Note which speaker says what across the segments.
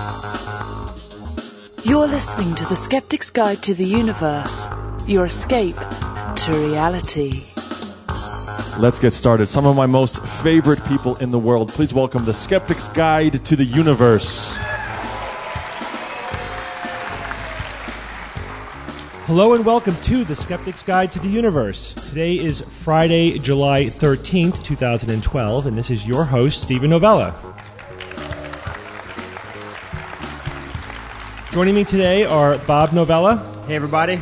Speaker 1: You're listening to The Skeptic's Guide to the Universe, your escape to reality.
Speaker 2: Let's get started. Some of my most favorite people in the world. Please welcome The Skeptic's Guide to the Universe.
Speaker 3: Hello and welcome to The Skeptic's Guide to the Universe. Today is Friday, July 13th, 2012, and this is your host, Steven Novella. Joining me today are Bob Novella.
Speaker 4: Hey, everybody.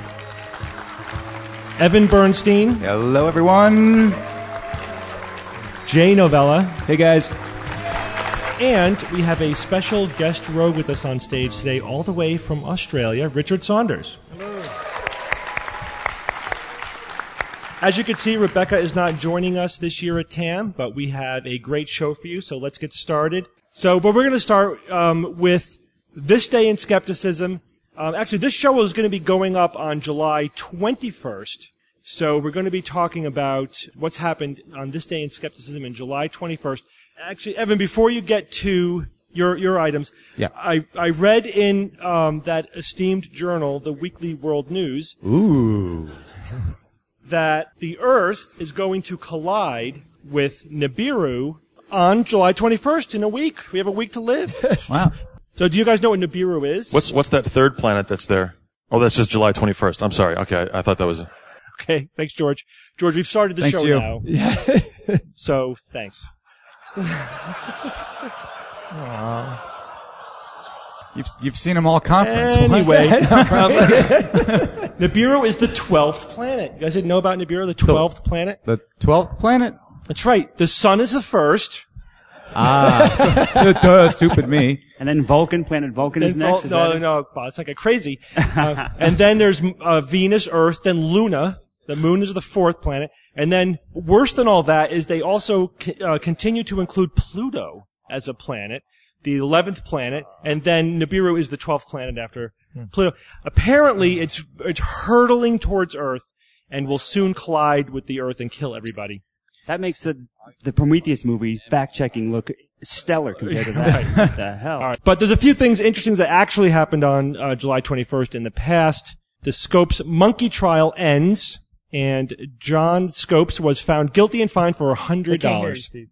Speaker 3: Evan Bernstein.
Speaker 5: Hello, everyone.
Speaker 3: Jay Novella.
Speaker 5: Hey, guys.
Speaker 3: And we have a special guest rogue with us on stage today, all the way from Australia, Richard Saunders. Hello. As you can see, Rebecca is not joining us this year at TAM, but we have a great show for you, so let's get started. But we're going to start with This Day in Skepticism. Actually, this show is going to be going up on July 21st, so we're going to be talking about what's happened on This Day in Skepticism in July 21st. Actually, Evan, before you get to your items,
Speaker 5: yeah.
Speaker 3: I read in that esteemed journal, the Weekly World News, that the Earth is going to collide with Nibiru on July 21st in a week. We have a week to live.
Speaker 5: Wow.
Speaker 3: So do you guys know what Nibiru is?
Speaker 2: What's that third planet that's there? Oh, that's just July 21st. I'm sorry. Okay, I thought that was...
Speaker 3: Okay, thanks, George. George, we've started the
Speaker 5: thanks,
Speaker 3: show
Speaker 5: Gio.
Speaker 3: now. Yeah. So, thanks.
Speaker 5: You've seen them all conference.
Speaker 3: Anyway, Nibiru is the 12th planet. You guys didn't know about Nibiru, the 12th planet?
Speaker 5: The 12th planet?
Speaker 3: That's right. The sun is the first.
Speaker 5: Duh, stupid me.
Speaker 4: And then Vulcan, planet Vulcan is next?
Speaker 3: No, it's like a crazy. And then there's Venus, Earth, then Luna. The moon is the fourth planet. And then, worse than all that, is they also continue to include Pluto as a planet, the 11th planet, and then Nibiru is the 12th planet after Pluto. Apparently, it's hurtling towards Earth and will soon collide with the Earth and kill everybody.
Speaker 4: That makes the Prometheus movie fact-checking look stellar compared to that. What the hell?
Speaker 3: All right. But there's a few things interesting that actually happened on July 21st in the past. The Scopes monkey trial ends, and John Scopes was found guilty and fined for $100.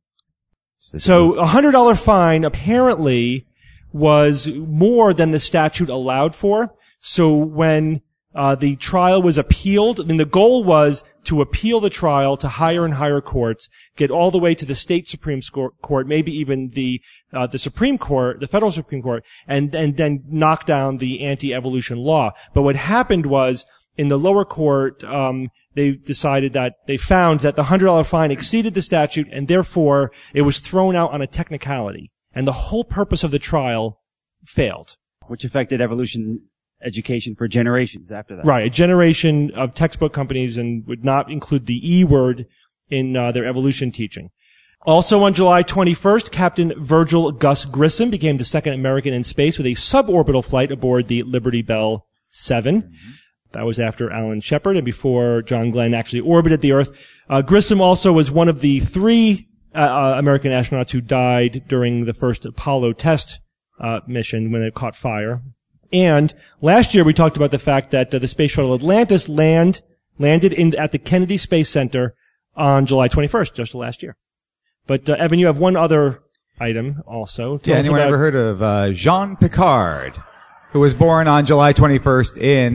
Speaker 3: So a $100 fine apparently was more than the statute allowed for. So when the trial was appealed, I mean, the goal was to appeal the trial to higher and higher courts, get all the way to the state Supreme Court, maybe even the Supreme Court, the federal Supreme Court, and then knock down the anti-evolution law. But what happened was, in the lower court, they decided that they found that the $100 fine exceeded the statute, and therefore it was thrown out on a technicality. And the whole purpose of the trial failed.
Speaker 4: Which affected evolution education for generations after that.
Speaker 3: Right, a generation of textbook companies and would not include the E word in their evolution teaching. Also on July 21st, Captain Virgil Gus Grissom became the second American in space with a suborbital flight aboard the Liberty Bell 7. Mm-hmm. That was after Alan Shepard and before John Glenn actually orbited the Earth. Grissom also was one of the three American astronauts who died during the first Apollo test mission when it caught fire. And last year we talked about the fact that the space shuttle Atlantis landed at the Kennedy Space Center on July 21st, just last year. But Evan, you have one other item also.
Speaker 5: Yeah, anyone ever heard of Jean Picard, who was born on July 21st in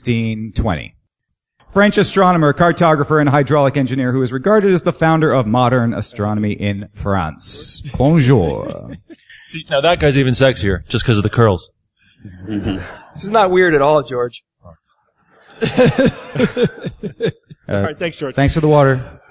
Speaker 5: 1620? French astronomer, cartographer, and hydraulic engineer who is regarded as the founder of modern astronomy in France. Bonjour.
Speaker 2: See, now that guy's even sexier just because of the curls.
Speaker 6: This is not weird at all, George.
Speaker 3: All right, thanks, George.
Speaker 5: Thanks for the water.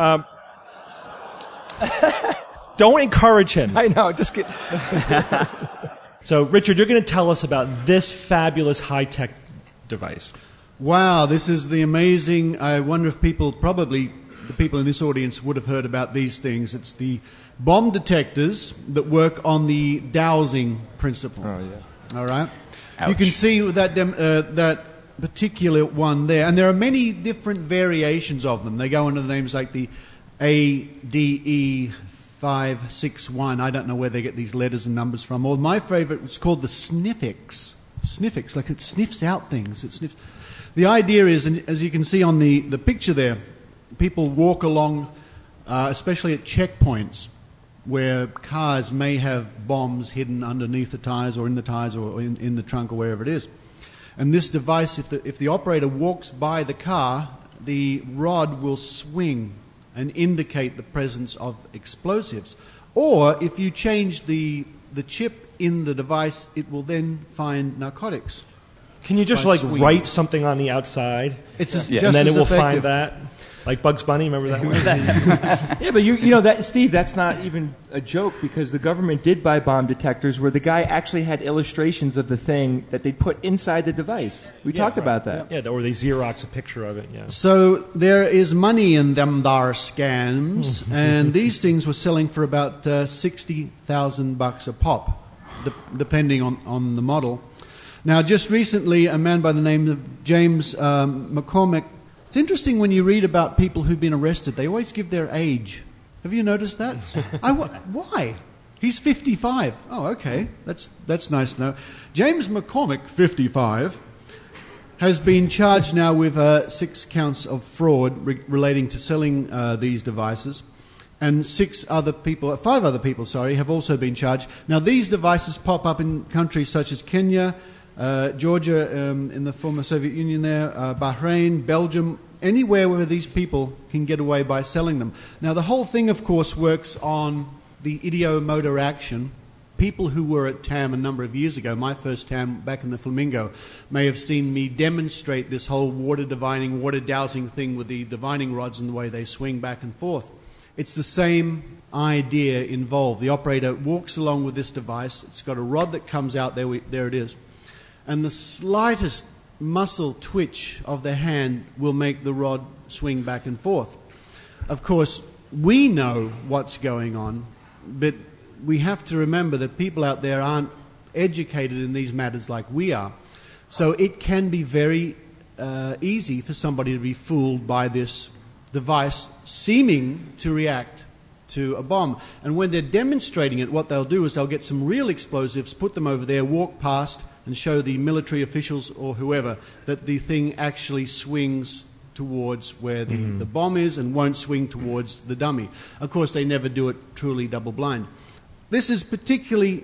Speaker 3: Don't encourage him.
Speaker 6: I know, just kidding.
Speaker 3: So, Richard, you're going to tell us about this fabulous high-tech device.
Speaker 7: Wow, this is the amazing, I wonder if probably the people in this audience would have heard about these things. It's the bomb detectors that work on the dowsing principle. Oh, yeah. All right.
Speaker 5: Ouch.
Speaker 7: You can see that particular one there, and there are many different variations of them. They go under the names like the ADE 561. I don't know where they get these letters and numbers from. Or my favorite was called the Sniffix. Sniffix, like it sniffs out things. It sniffs. The idea is, and as you can see on the picture there, people walk along, especially at checkpoints, where cars may have bombs hidden underneath the tires or in the tires or in the trunk or wherever it is. And this device, if the operator walks by the car, the rod will swing and indicate the presence of explosives. Or if you change the chip in the device, it will then find narcotics.
Speaker 3: Can you just write something on the outside?
Speaker 7: It's just
Speaker 3: and then
Speaker 7: as
Speaker 3: it will
Speaker 7: effective.
Speaker 3: find that? Like Bugs Bunny, remember that one?
Speaker 8: Yeah, but you know that, Steve, that's not even a joke, because the government did buy bomb detectors where the guy actually had illustrations of the thing that they put inside the device. We talked about that.
Speaker 3: Yeah, or they Xerox a picture of it. Yeah.
Speaker 7: So there is money in them thar scams, and these things were selling for about $60,000 a pop, depending on the model. Now, just recently, a man by the name of James McCormick. It's interesting when you read about people who've been arrested, they always give their age. Have you noticed that? Why? He's 55. Oh, okay. That's nice to know. James McCormick, 55, has been charged now with 6 counts of fraud relating to selling these devices. And 5 other people, have also been charged. Now, these devices pop up in countries such as Kenya, Georgia, in the former Soviet Union there, Bahrain, Belgium, anywhere where these people can get away by selling them. Now, the whole thing, of course, works on the ideomotor action. People who were at TAM a number of years ago, my first TAM back in the Flamingo, may have seen me demonstrate this whole water divining, water dowsing thing with the divining rods and the way they swing back and forth. It's the same idea involved. The operator walks along with this device. It's got a rod that comes out, there it is. And the slightest muscle twitch of the hand will make the rod swing back and forth. Of course, we know what's going on, but we have to remember that people out there aren't educated in these matters like we are. So it can be very easy for somebody to be fooled by this device seeming to react to a bomb. And when they're demonstrating it, what they'll do is they'll get some real explosives, put them over there, walk past, and show the military officials or whoever that the thing actually swings towards where the bomb is and won't swing towards the dummy. Of course, they never do it truly double-blind. This is particularly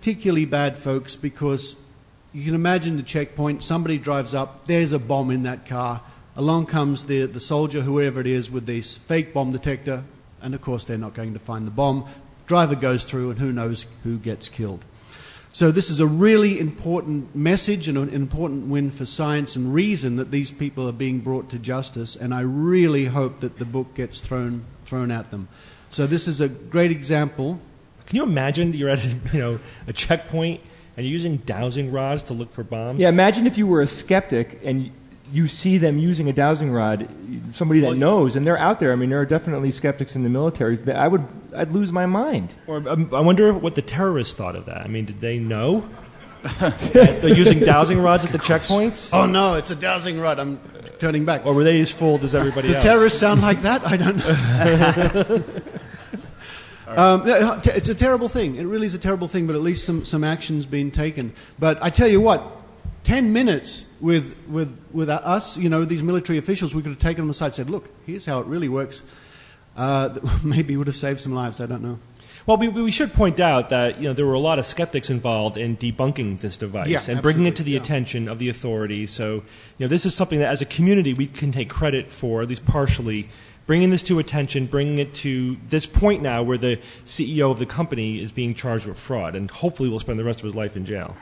Speaker 7: bad, folks, because you can imagine the checkpoint. Somebody drives up, there's a bomb in that car. Along comes the soldier, whoever it is, with this fake bomb detector, and of course they're not going to find the bomb. Driver goes through, and who knows who gets killed. So this is a really important message and an important win for science and reason that these people are being brought to justice, and I really hope that the book gets thrown at them. So this is a great example.
Speaker 3: Can you imagine you're at a checkpoint and you're using dowsing rods to look for bombs?
Speaker 8: Yeah, imagine if you were a skeptic and you see them using a dowsing rod, somebody that knows, and they're out there. I mean, there are definitely skeptics in the military. I'd lose my mind.
Speaker 3: Or I wonder what the terrorists thought of that. I mean, did they know that they're using dowsing rods at the checkpoints?
Speaker 7: Oh no, it's a dowsing rod. I'm turning back.
Speaker 3: Or were they as fooled as everybody else?
Speaker 7: Do terrorists sound like that? I don't know. It's a terrible thing. It really is a terrible thing, but at least some action's been taken. But I tell you what, 10 minutes with us, these military officials, we could have taken them aside and said, look, here's how it really works. Maybe would have saved some lives, I don't know.
Speaker 3: Well, we should point out that there were a lot of skeptics involved in debunking this device and bringing it to the attention of the authorities. So, this is something that as a community we can take credit for, at least partially, bringing this to attention, bringing it to this point now where the CEO of the company is being charged with fraud, and hopefully will spend the rest of his life in jail.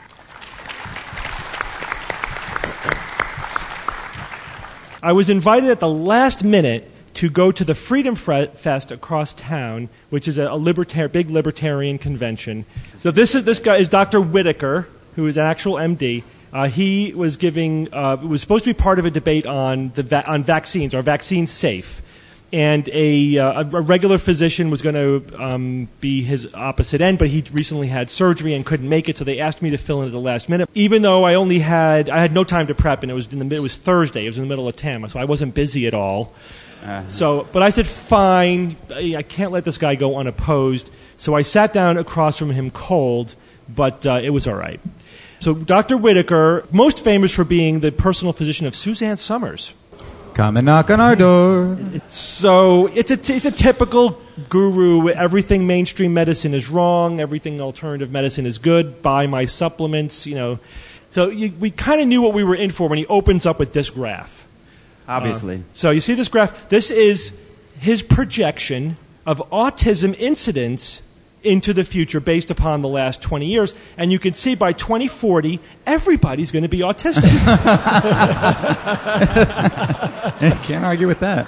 Speaker 3: I was invited at the last minute to go to the Freedom Fest across town, which is a big libertarian convention. So this guy is Dr. Whitaker, who is an actual MD. He was was supposed to be part of a debate on vaccines. Are vaccines safe? and a regular physician was going to be his opposite end, but he recently had surgery and couldn't make it, so they asked me to fill in at the last minute. Even though I had no time to prep, and it was Thursday, it was in the middle of TAMA, so I wasn't busy at all. But I said, fine, I can't let this guy go unopposed. So I sat down across from him cold, but it was all right. So Dr. Whitaker, most famous for being the personal physician of Suzanne Summers.
Speaker 5: Come and knock on our door.
Speaker 3: So it's a typical guru. Everything mainstream medicine is wrong. Everything alternative medicine is good. Buy my supplements, So we kind of knew what we were in for when he opens up with this graph.
Speaker 8: Obviously.
Speaker 3: So you see this graph? This is his projection of autism incidence into the future based upon the last 20 years. And you can see by 2040, everybody's going to be autistic.
Speaker 5: Can't argue with that.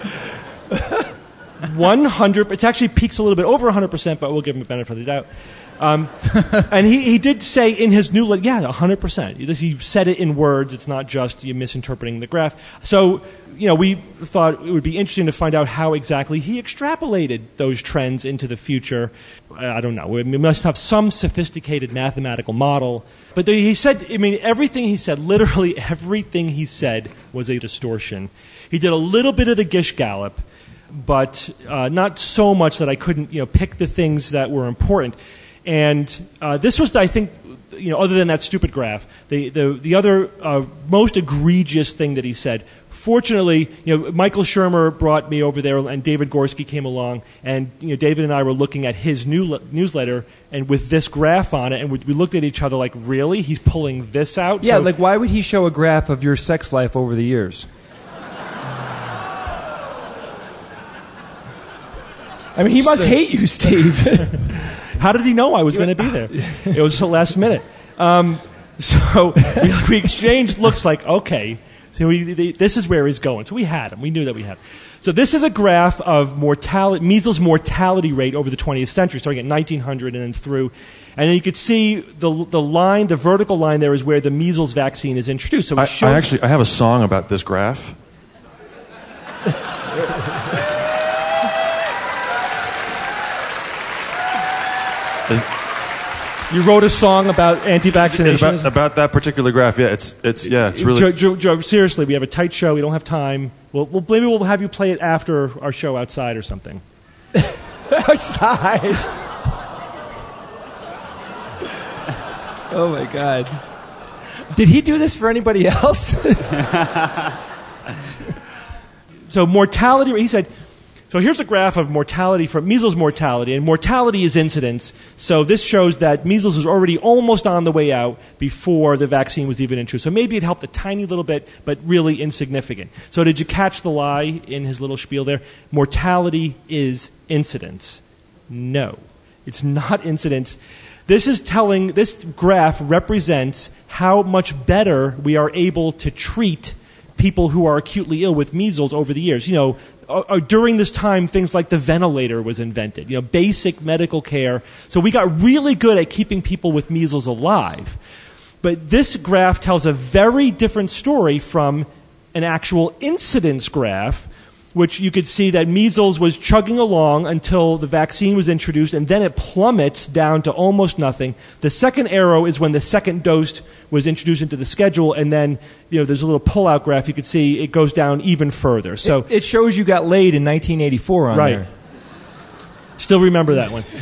Speaker 3: 100, it's actually peaks a little bit over 100%, but we'll give him a benefit of the doubt. And he did say in his new letter, 100%. He said it in words. It's not just you misinterpreting the graph. So, we thought it would be interesting to find out how exactly he extrapolated those trends into the future. I don't know. We must have some sophisticated mathematical model. But he said, everything he said, literally everything he said was a distortion. He did a little bit of the Gish Gallop, but not so much that I couldn't, pick the things that were important. And this was, I think, other than that stupid graph, the other most egregious thing that he said. Fortunately, Michael Shermer brought me over there, and David Gorski came along, and David and I were looking at his newsletter, and with this graph on it, and we looked at each other like, really? He's pulling this out?
Speaker 8: Yeah, why would he show a graph of your sex life over the years? He must hate you, Steve.
Speaker 3: How did he know I was going to be there? It was the last minute. So we exchanged looks like, okay, so this is where he's going. So we had him. We knew that we had him. So this is a graph of measles mortality rate over the 20th century, starting at 1900 and then through. And then you could see the line, the vertical line there is where the measles vaccine is introduced. So
Speaker 2: I have a song about this graph.
Speaker 3: You wrote a song about anti-vaccination?
Speaker 2: About that particular graph, yeah. It's really...
Speaker 3: Joe, seriously, we have a tight show. We don't have time. Maybe we'll have you play it after our show outside or something.
Speaker 8: Outside? Oh, my God. Did he do this for anybody else?
Speaker 3: So mortality, he said... So here's a graph of mortality for measles mortality, and mortality is incidence. So this shows that measles was already almost on the way out before the vaccine was even introduced. So maybe it helped a tiny little bit, but really insignificant. So did you catch the lie in his little spiel there? Mortality is incidence. No, it's not incidence. This graph represents how much better we are able to treat people who are acutely ill with measles over the years. During this time, things like the ventilator was invented, basic medical care. So we got really good at keeping people with measles alive. But this graph tells a very different story from an actual incidence graph, which you could see that measles was chugging along until the vaccine was introduced, and then it plummets down to almost nothing. The second arrow is when the second dose was introduced into the schedule, and then there's a little pull-out graph. You can see it goes down even further. So
Speaker 8: it shows you got laid in 1984 on
Speaker 3: right.
Speaker 8: there.
Speaker 3: Still remember that one.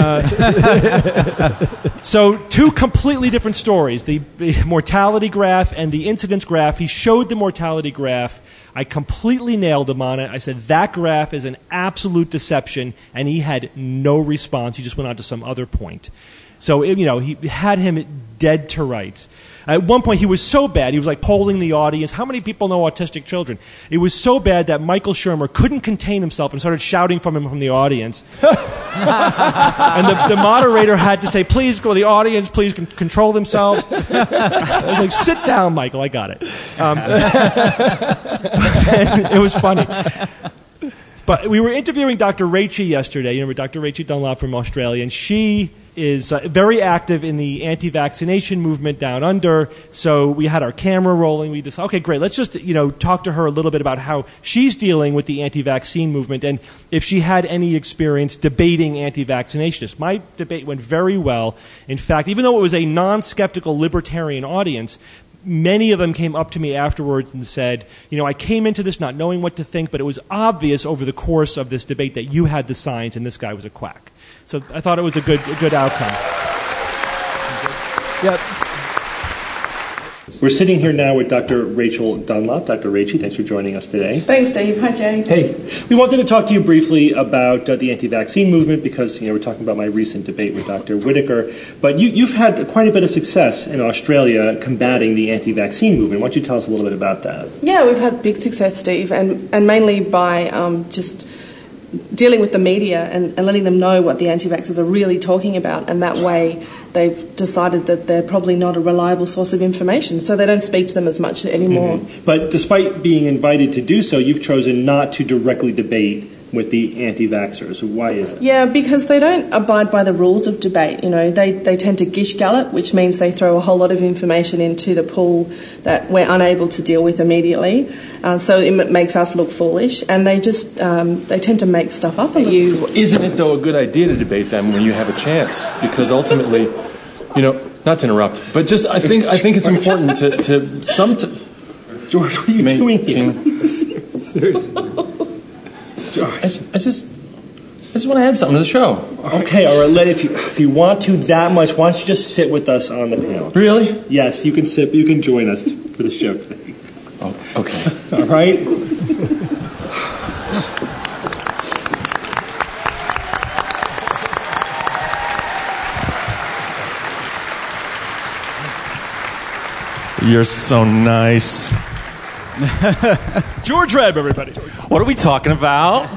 Speaker 3: So two completely different stories, the mortality graph and the incidence graph. He showed the mortality graph. I completely nailed him on it. I said, that graph is an absolute deception, and he had no response. He just went on to some other point. So, he had him dead to rights. At one point, he was so bad, he was like polling the audience. How many people know autistic children? It was so bad that Michael Shermer couldn't contain himself and started shouting from the audience. And the moderator had to say, please go to the audience, please control themselves. I was like, sit down, Michael, I got it. It was funny. But we were interviewing Dr. Rachie yesterday, Dr. Rachie Dunlop from Australia, and she is very active in the anti-vaccination movement down under. So we had our camera rolling. We decided, okay, great. Let's just talk to her a little bit about how she's dealing with the anti-vaccine movement and if she had any experience debating anti-vaccinationists. My debate went very well. In fact, even though it was a non-skeptical libertarian audience, many of them came up to me afterwards and said, I came into this not knowing what to think, but it was obvious over the course of this debate that you had the science and this guy was a quack. So I thought it was a good outcome. Yep.
Speaker 9: We're sitting here now with Dr. Rachel Dunlop. Dr. Rachie, thanks for joining us today.
Speaker 10: Thanks, Dave. Hi, Jay.
Speaker 9: Hey. We wanted to talk to you briefly about the anti-vaccine movement because, we're talking about my recent debate with Dr. Whitaker. But you've had quite a bit of success in Australia combating the anti-vaccine movement. Why don't you tell us a little bit about that?
Speaker 10: Yeah, we've had big success, Steve, and mainly by just dealing with the media and letting them know what the anti-vaxxers are really talking about, and that way they've decided that they're probably not a reliable source of information, so they don't speak to them as much anymore.
Speaker 9: Mm-hmm. But despite being invited to do so, you've chosen not to directly debate with the anti-vaxxers. Why is it?
Speaker 10: Yeah, because they don't abide by the rules of debate. They tend to gish gallop, which means they throw a whole lot of information into the pool that we're unable to deal with immediately. So it makes us look foolish, and they just they tend to make stuff up.
Speaker 11: Isn't it though a good idea to debate them when you have a chance? Because ultimately, not to interrupt, but just I think it's important to
Speaker 9: George, what are you doing here?
Speaker 11: Seriously. I just want to add something to the show.
Speaker 9: Okay, all right. If you want to that much, why don't you just sit with us on the panel?
Speaker 11: Really?
Speaker 9: Yes, you can sit. You can join us for the show today.
Speaker 11: Oh, okay.
Speaker 9: All right.
Speaker 2: You're so nice.
Speaker 3: George Reb, everybody.
Speaker 2: What are we talking about?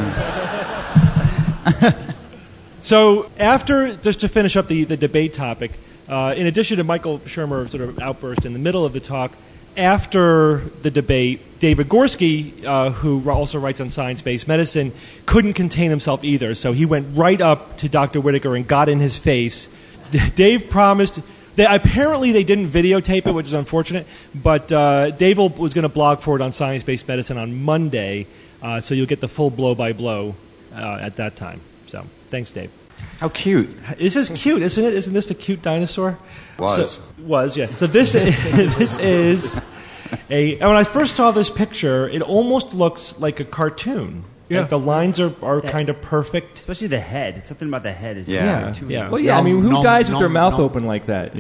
Speaker 3: So after, just to finish up the debate topic, in addition to Michael Shermer sort of outburst in the middle of the talk, after the debate, David Gorski, who also writes on science-based medicine, couldn't contain himself either. So he went right up to Dr. Whitaker and got in his face. Dave promised... Apparently they didn't videotape it, which is unfortunate, but Dave was going to blog for it on Science-Based Medicine on Monday, so you'll get the full blow-by-blow at that time. So, thanks, Dave.
Speaker 5: How cute.
Speaker 3: This is cute, isn't it? Isn't this a cute dinosaur?
Speaker 5: Was,
Speaker 3: yeah. So this is and when I first saw this picture, it almost looks like a cartoon.
Speaker 7: Yeah.
Speaker 3: Like the lines are kind of perfect.
Speaker 4: Especially the head. Something about the head is
Speaker 3: yeah.
Speaker 8: Well, yeah. I mean, who dies with their mouth open like that?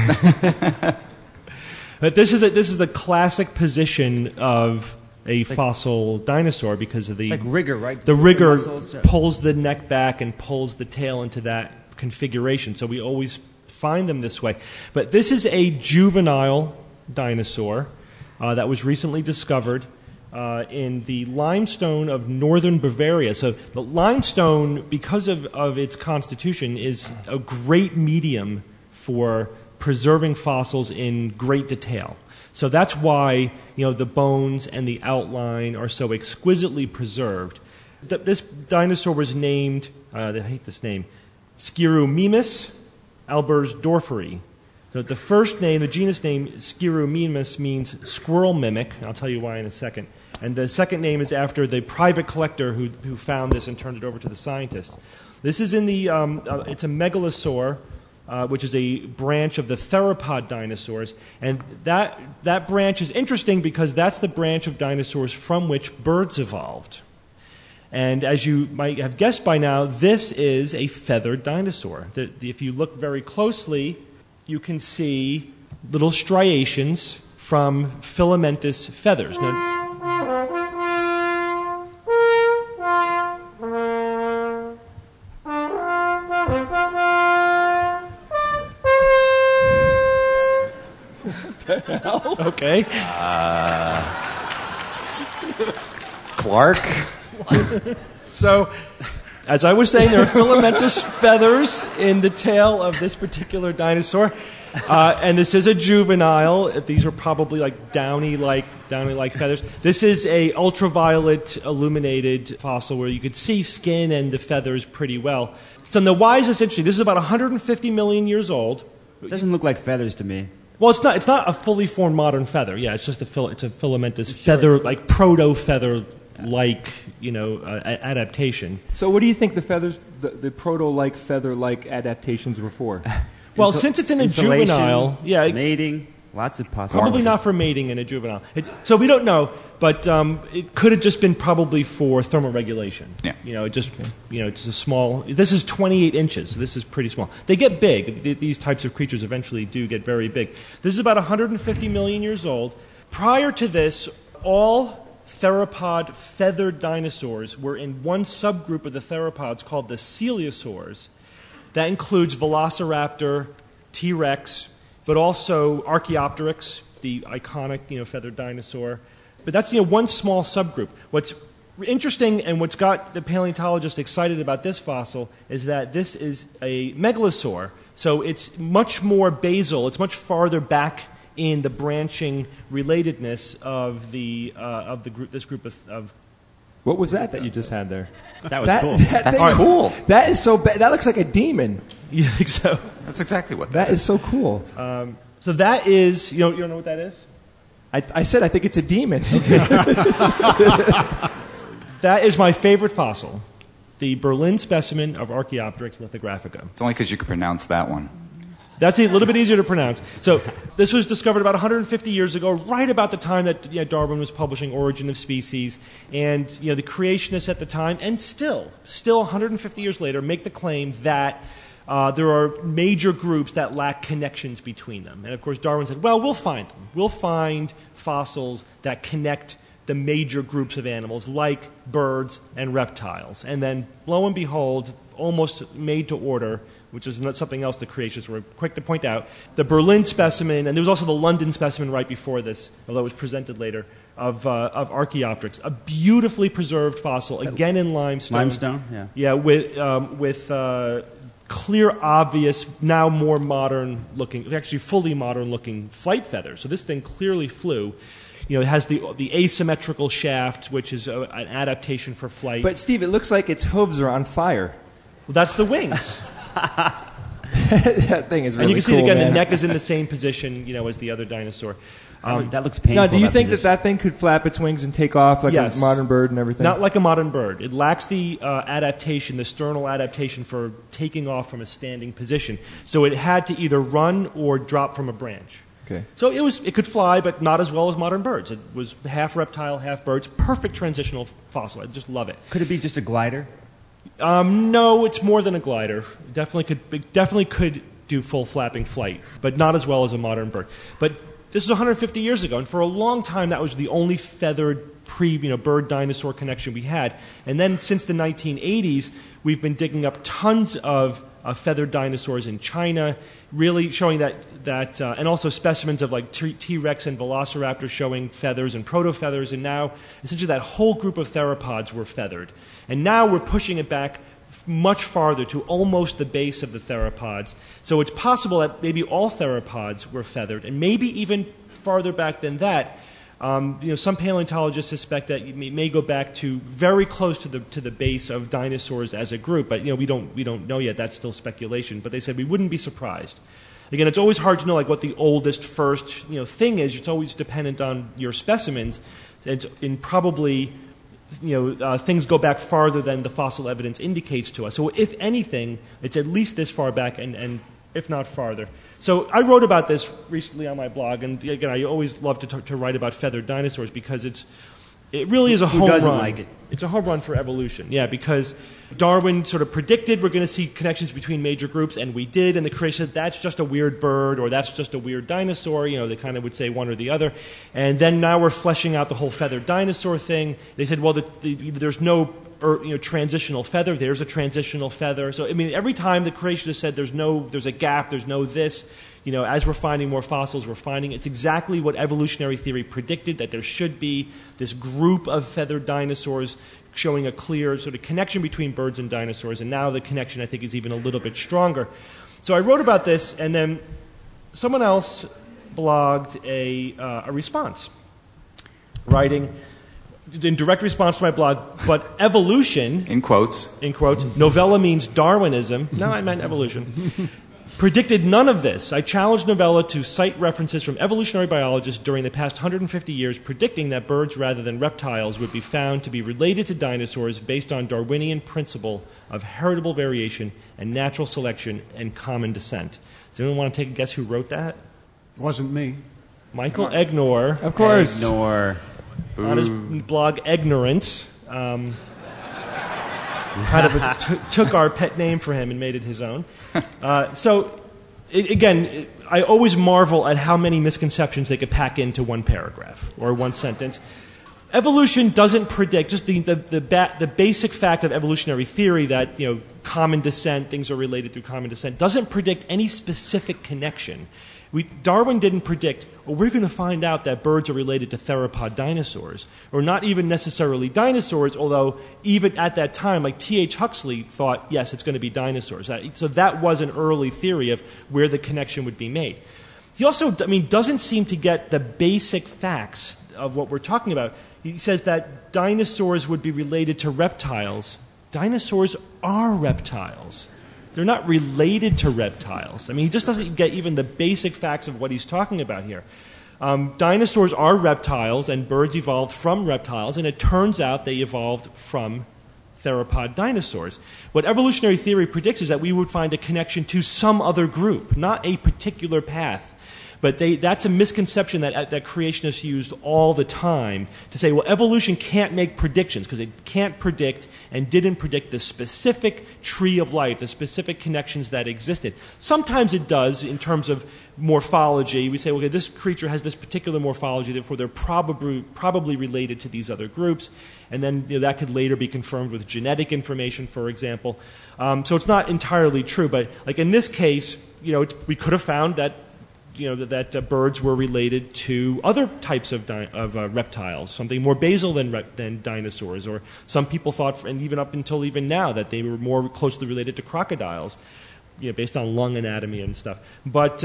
Speaker 3: But this is a classic position of a fossil dinosaur because of the
Speaker 4: like rigor, right?
Speaker 3: The rigor pulls the neck back and pulls the tail into that configuration. So we always find them this way. But this is a juvenile dinosaur that was recently discovered in the limestone of northern Bavaria. So the limestone, because of its constitution, is a great medium for preserving fossils in great detail. So that's why the bones and the outline are so exquisitely preserved. This dinosaur was named, I hate this name, Sciuromimus albersdorferi. So the first name, the genus name, Sciuromimus, means squirrel mimic. I'll tell you why in a second. And the second name is after the private collector who found this and turned it over to the scientists. This is in the, it's a megalosaur, which is a branch of the theropod dinosaurs. And that branch is interesting because that's the branch of dinosaurs from which birds evolved. And as you might have guessed by now, this is a feathered dinosaur. If you look very closely, you can see little striations from filamentous feathers. Now, okay.
Speaker 5: Clark?
Speaker 3: So, as I was saying, there are filamentous feathers in the tail of this particular dinosaur, and this is a juvenile. These are probably like downy-like feathers. This is a ultraviolet illuminated fossil where you could see skin and the feathers pretty well. So now why is this interesting? This is about 150 million years old.
Speaker 4: It doesn't look like feathers to me.
Speaker 3: Well, it's not. It's not a fully formed modern feather. Yeah, it's just it's a filamentous feather, like proto-feather, like adaptation.
Speaker 8: So, what do you think the feathers, the proto-like feather-like adaptations were for?
Speaker 3: Well, since it's in a juvenile,
Speaker 4: mating, lots of possibilities.
Speaker 3: Probably not for mating in a juvenile. So we don't know, but it could have just been probably for thermoregulation.
Speaker 5: Yeah.
Speaker 3: It's a small. This is 28 inches. So this is pretty small. They get big. These types of creatures eventually do get very big. This is about 150 million years old. Prior to this, all theropod feathered dinosaurs were in one subgroup of the theropods called the coelosaurs. That includes Velociraptor, T-Rex, but also Archaeopteryx, the iconic, feathered dinosaur. But that's, one small subgroup. What's interesting and what's got the paleontologists excited about this fossil is that this is a megalosaur. So it's much more basal. It's much farther back in the branching relatedness of the group. This group of
Speaker 8: what was that you just had there?
Speaker 4: That was cool.
Speaker 8: That's cool. That is so bad. That looks like a demon.
Speaker 3: You think so?
Speaker 5: That's exactly what
Speaker 8: that is. So cool.
Speaker 3: So that is, you don't know what that is?
Speaker 8: I said I think it's a demon.
Speaker 3: Okay. That is my favorite fossil, the Berlin specimen of Archaeopteryx lithographica.
Speaker 5: It's only because you could pronounce that one.
Speaker 3: That's a little bit easier to pronounce. So this was discovered about 150 years ago, right about the time that Darwin was publishing Origin of Species. And the creationists at the time, and still 150 years later, make the claim that there are major groups that lack connections between them. And of course, Darwin said, well, we'll find them. We'll find fossils that connect the major groups of animals, like birds and reptiles. And then, lo and behold, almost made to order, which is something else the creationists were quick to point out, the Berlin specimen, and there was also the London specimen right before this, although it was presented later, of Archaeopteryx, a beautifully preserved fossil, again in limestone.
Speaker 4: Limestone, yeah.
Speaker 3: Yeah, with clear, obvious, now more modern-looking, actually fully modern-looking flight feathers. So this thing clearly flew. It has the asymmetrical shaft, which is an adaptation for flight.
Speaker 8: But Steve, it looks like its hooves are on fire.
Speaker 3: Well, that's the wings.
Speaker 8: That thing is really cool.
Speaker 3: And you can see, again,
Speaker 8: man.
Speaker 3: the neck is in the same position, as the other dinosaur.
Speaker 4: That looks painful.
Speaker 8: Now, do you think that thing could flap its wings and take off like a modern bird and everything?
Speaker 3: Not like a modern bird. It lacks the adaptation, the sternal adaptation for taking off from a standing position. So it had to either run or drop from a branch.
Speaker 8: Okay.
Speaker 3: So it could fly, but not as well as modern birds. It was half reptile, half birds. Perfect transitional fossil. I just love it.
Speaker 4: Could it be just a glider?
Speaker 3: No, it's more than a glider. It definitely could do full flapping flight, but not as well as a modern bird. But this is 150 years ago, and for a long time that was the only feathered bird dinosaur connection we had. And then since the 1980s, we've been digging up tons of feathered dinosaurs in China, really showing that and also specimens of like T-Rex and Velociraptor showing feathers and proto-feathers, and now essentially that whole group of theropods were feathered. And now we're pushing it back much farther to almost the base of the theropods. So it's possible that maybe all theropods were feathered, and maybe even farther back than that. Some paleontologists suspect that it may go back to very close to the base of dinosaurs as a group, but we don't know yet. That's still speculation. But they said we wouldn't be surprised. Again, it's always hard to know what the oldest first thing is. It's always dependent on your specimens, and probably things go back farther than the fossil evidence indicates to us. So if anything, it's at least this far back, and if not farther. So I wrote about this recently on my blog, and again, I always love to write about feathered dinosaurs because it really is a home run.
Speaker 4: Who doesn't like it?
Speaker 3: It's a home run for evolution, because Darwin sort of predicted we're going to see connections between major groups, and we did, and the creation said, that's just a weird bird, or that's just a weird dinosaur, they kind of would say one or the other. And then now we're fleshing out the whole feathered dinosaur thing. They said, well, there's no transitional feather, there's a transitional feather. So, every time the creationists said there's a gap, there's no this, as we're finding more fossils, we're finding it's exactly what evolutionary theory predicted, that there should be this group of feathered dinosaurs showing a clear sort of connection between birds and dinosaurs, and now the connection, I think, is even a little bit stronger. So I wrote about this, and then someone else blogged a response, writing, in direct response to my blog, but evolution,
Speaker 5: in quotes,
Speaker 3: novella means Darwinism. No, I meant evolution. Predicted none of this. I challenged Novella to cite references from evolutionary biologists during the past 150 years predicting that birds rather than reptiles would be found to be related to dinosaurs based on Darwinian principle of heritable variation and natural selection and common descent. Does anyone want to take a guess who wrote that?
Speaker 7: Wasn't me.
Speaker 3: Michael Egnor.
Speaker 8: Of course.
Speaker 4: Egnor.
Speaker 3: On his blog Ignorant. Kind of took our pet name for him and made it his own. Again, I always marvel at how many misconceptions they could pack into one paragraph or one sentence. Evolution doesn't predict, just the basic fact of evolutionary theory that, common descent, things are related through common descent, doesn't predict any specific connection. Darwin didn't predict, we're going to find out that birds are related to theropod dinosaurs, or not even necessarily dinosaurs, although even at that time, like T.H. Huxley thought, yes, it's going to be dinosaurs. So that was an early theory of where the connection would be made. He also, doesn't seem to get the basic facts of what we're talking about. He says that dinosaurs would be related to reptiles. Dinosaurs are reptiles. They're not related to reptiles. He just doesn't get even the basic facts of what he's talking about here. Dinosaurs are reptiles, and birds evolved from reptiles, and it turns out they evolved from theropod dinosaurs. What evolutionary theory predicts is that we would find a connection to some other group, not a particular path. But that's a misconception that creationists used all the time to say, well, evolution can't make predictions because it can't predict and didn't predict the specific tree of life, the specific connections that existed. Sometimes it does in terms of morphology. We say, okay, this creature has this particular morphology, therefore they're probably related to these other groups. And then that could later be confirmed with genetic information, for example. So it's not entirely true. But like in this case, we could have found that that birds were related to other types of reptiles, something more basal than dinosaurs, or some people thought, and even up until even now, that they were more closely related to crocodiles, based on lung anatomy and stuff. But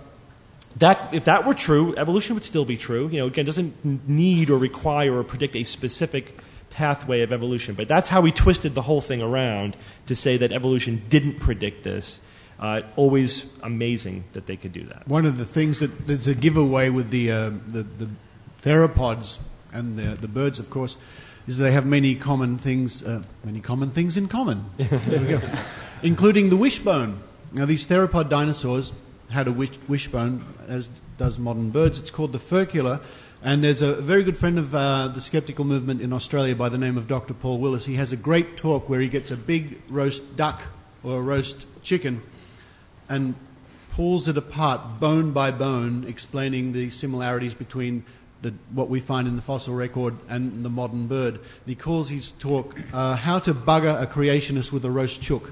Speaker 3: if that were true, evolution would still be true. Again, it doesn't need or require or predict a specific pathway of evolution. But that's how we twisted the whole thing around to say that evolution didn't predict this. Always amazing that they could do that.
Speaker 7: One of the things that's a giveaway with the theropods and the birds, of course, is they have many common things in common. There we go. Including the wishbone. Now, these theropod dinosaurs had a wishbone, as does modern birds. It's called the furcula. And there's a very good friend of the skeptical movement in Australia by the name of Dr. Paul Willis. He has a great talk where he gets a big roast duck or a roast chicken and pulls it apart bone by bone, explaining the similarities between what we find in the fossil record and the modern bird. And he calls his talk, How to Bugger a Creationist with a Roast Chook.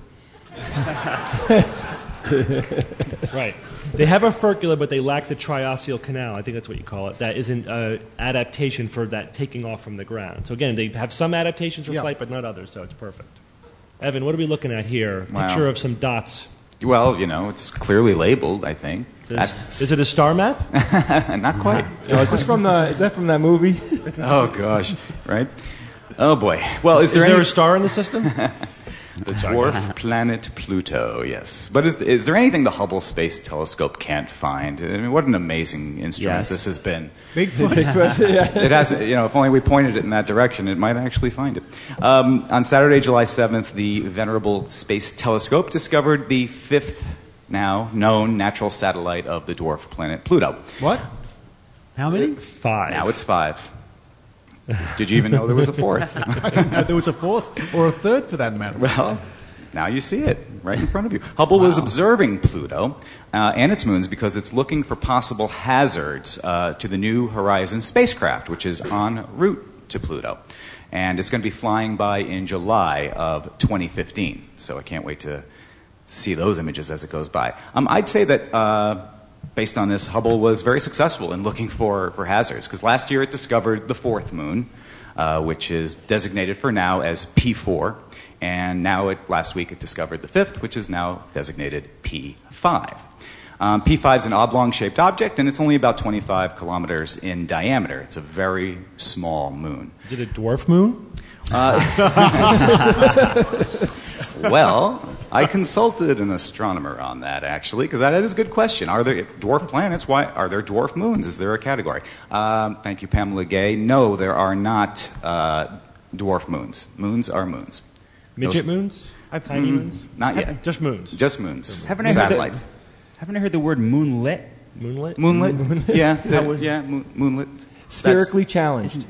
Speaker 3: Right. They have a furcula, but they lack the trioceal canal. I think that's what you call it. That is an adaptation for that taking off from the ground. So again, they have some adaptations for flight, but not others, so it's perfect. Evan, what are we looking at here?
Speaker 5: Wow.
Speaker 3: Picture of some dots.
Speaker 5: Well, it's clearly labeled, I think.
Speaker 3: Is it a star map?
Speaker 5: Not quite.
Speaker 8: Is that from that movie?
Speaker 5: Oh, gosh. Right? Oh, boy. Well, is
Speaker 3: there a star in the system?
Speaker 5: The dwarf planet Pluto, yes. But is there anything the Hubble Space Telescope can't find? What an amazing instrument this has been.
Speaker 7: Bigfoot.
Speaker 8: Yeah.
Speaker 5: It has, if only we pointed it in that direction, it might actually find it. On Saturday, July 7th, the Venerable Space Telescope discovered the fifth now known natural satellite of the dwarf planet Pluto.
Speaker 7: What? How many?
Speaker 3: 5.
Speaker 5: Now it's 5. Did you even know there was a fourth?
Speaker 7: I didn't know there was a fourth or a third, for that matter.
Speaker 5: Well, now you see it right in front of you. Hubble was observing Pluto and its moons because it's looking for possible hazards to the New Horizons spacecraft, which is en route to Pluto. And it's going to be flying by in July of 2015. So I can't wait to see those images as it goes by. I'd say that based on this, Hubble was very successful in looking for hazards, because last year it discovered the fourth moon, which is designated for now as P4, and last week it discovered the fifth, which is now designated P5. P5 is an oblong-shaped object, and it's only about 25 kilometers in diameter. It's a very small moon.
Speaker 3: Is it a dwarf moon?
Speaker 5: Well, I consulted an astronomer on that, actually, because that is a good question. Are there dwarf planets? Why are there dwarf moons? Is there a category? Thank you, Pamela Gay. No, there are not dwarf moons. Moons are moons.
Speaker 3: Midget moons? Tiny moons?
Speaker 5: Not yet.
Speaker 3: Just moons.
Speaker 5: Just moons.
Speaker 4: Haven't I
Speaker 5: Satellites.
Speaker 4: Haven't I heard the word moonlit?
Speaker 3: Moonlit?
Speaker 5: Moonlit? Yeah, moonlit.
Speaker 8: Spherically challenged.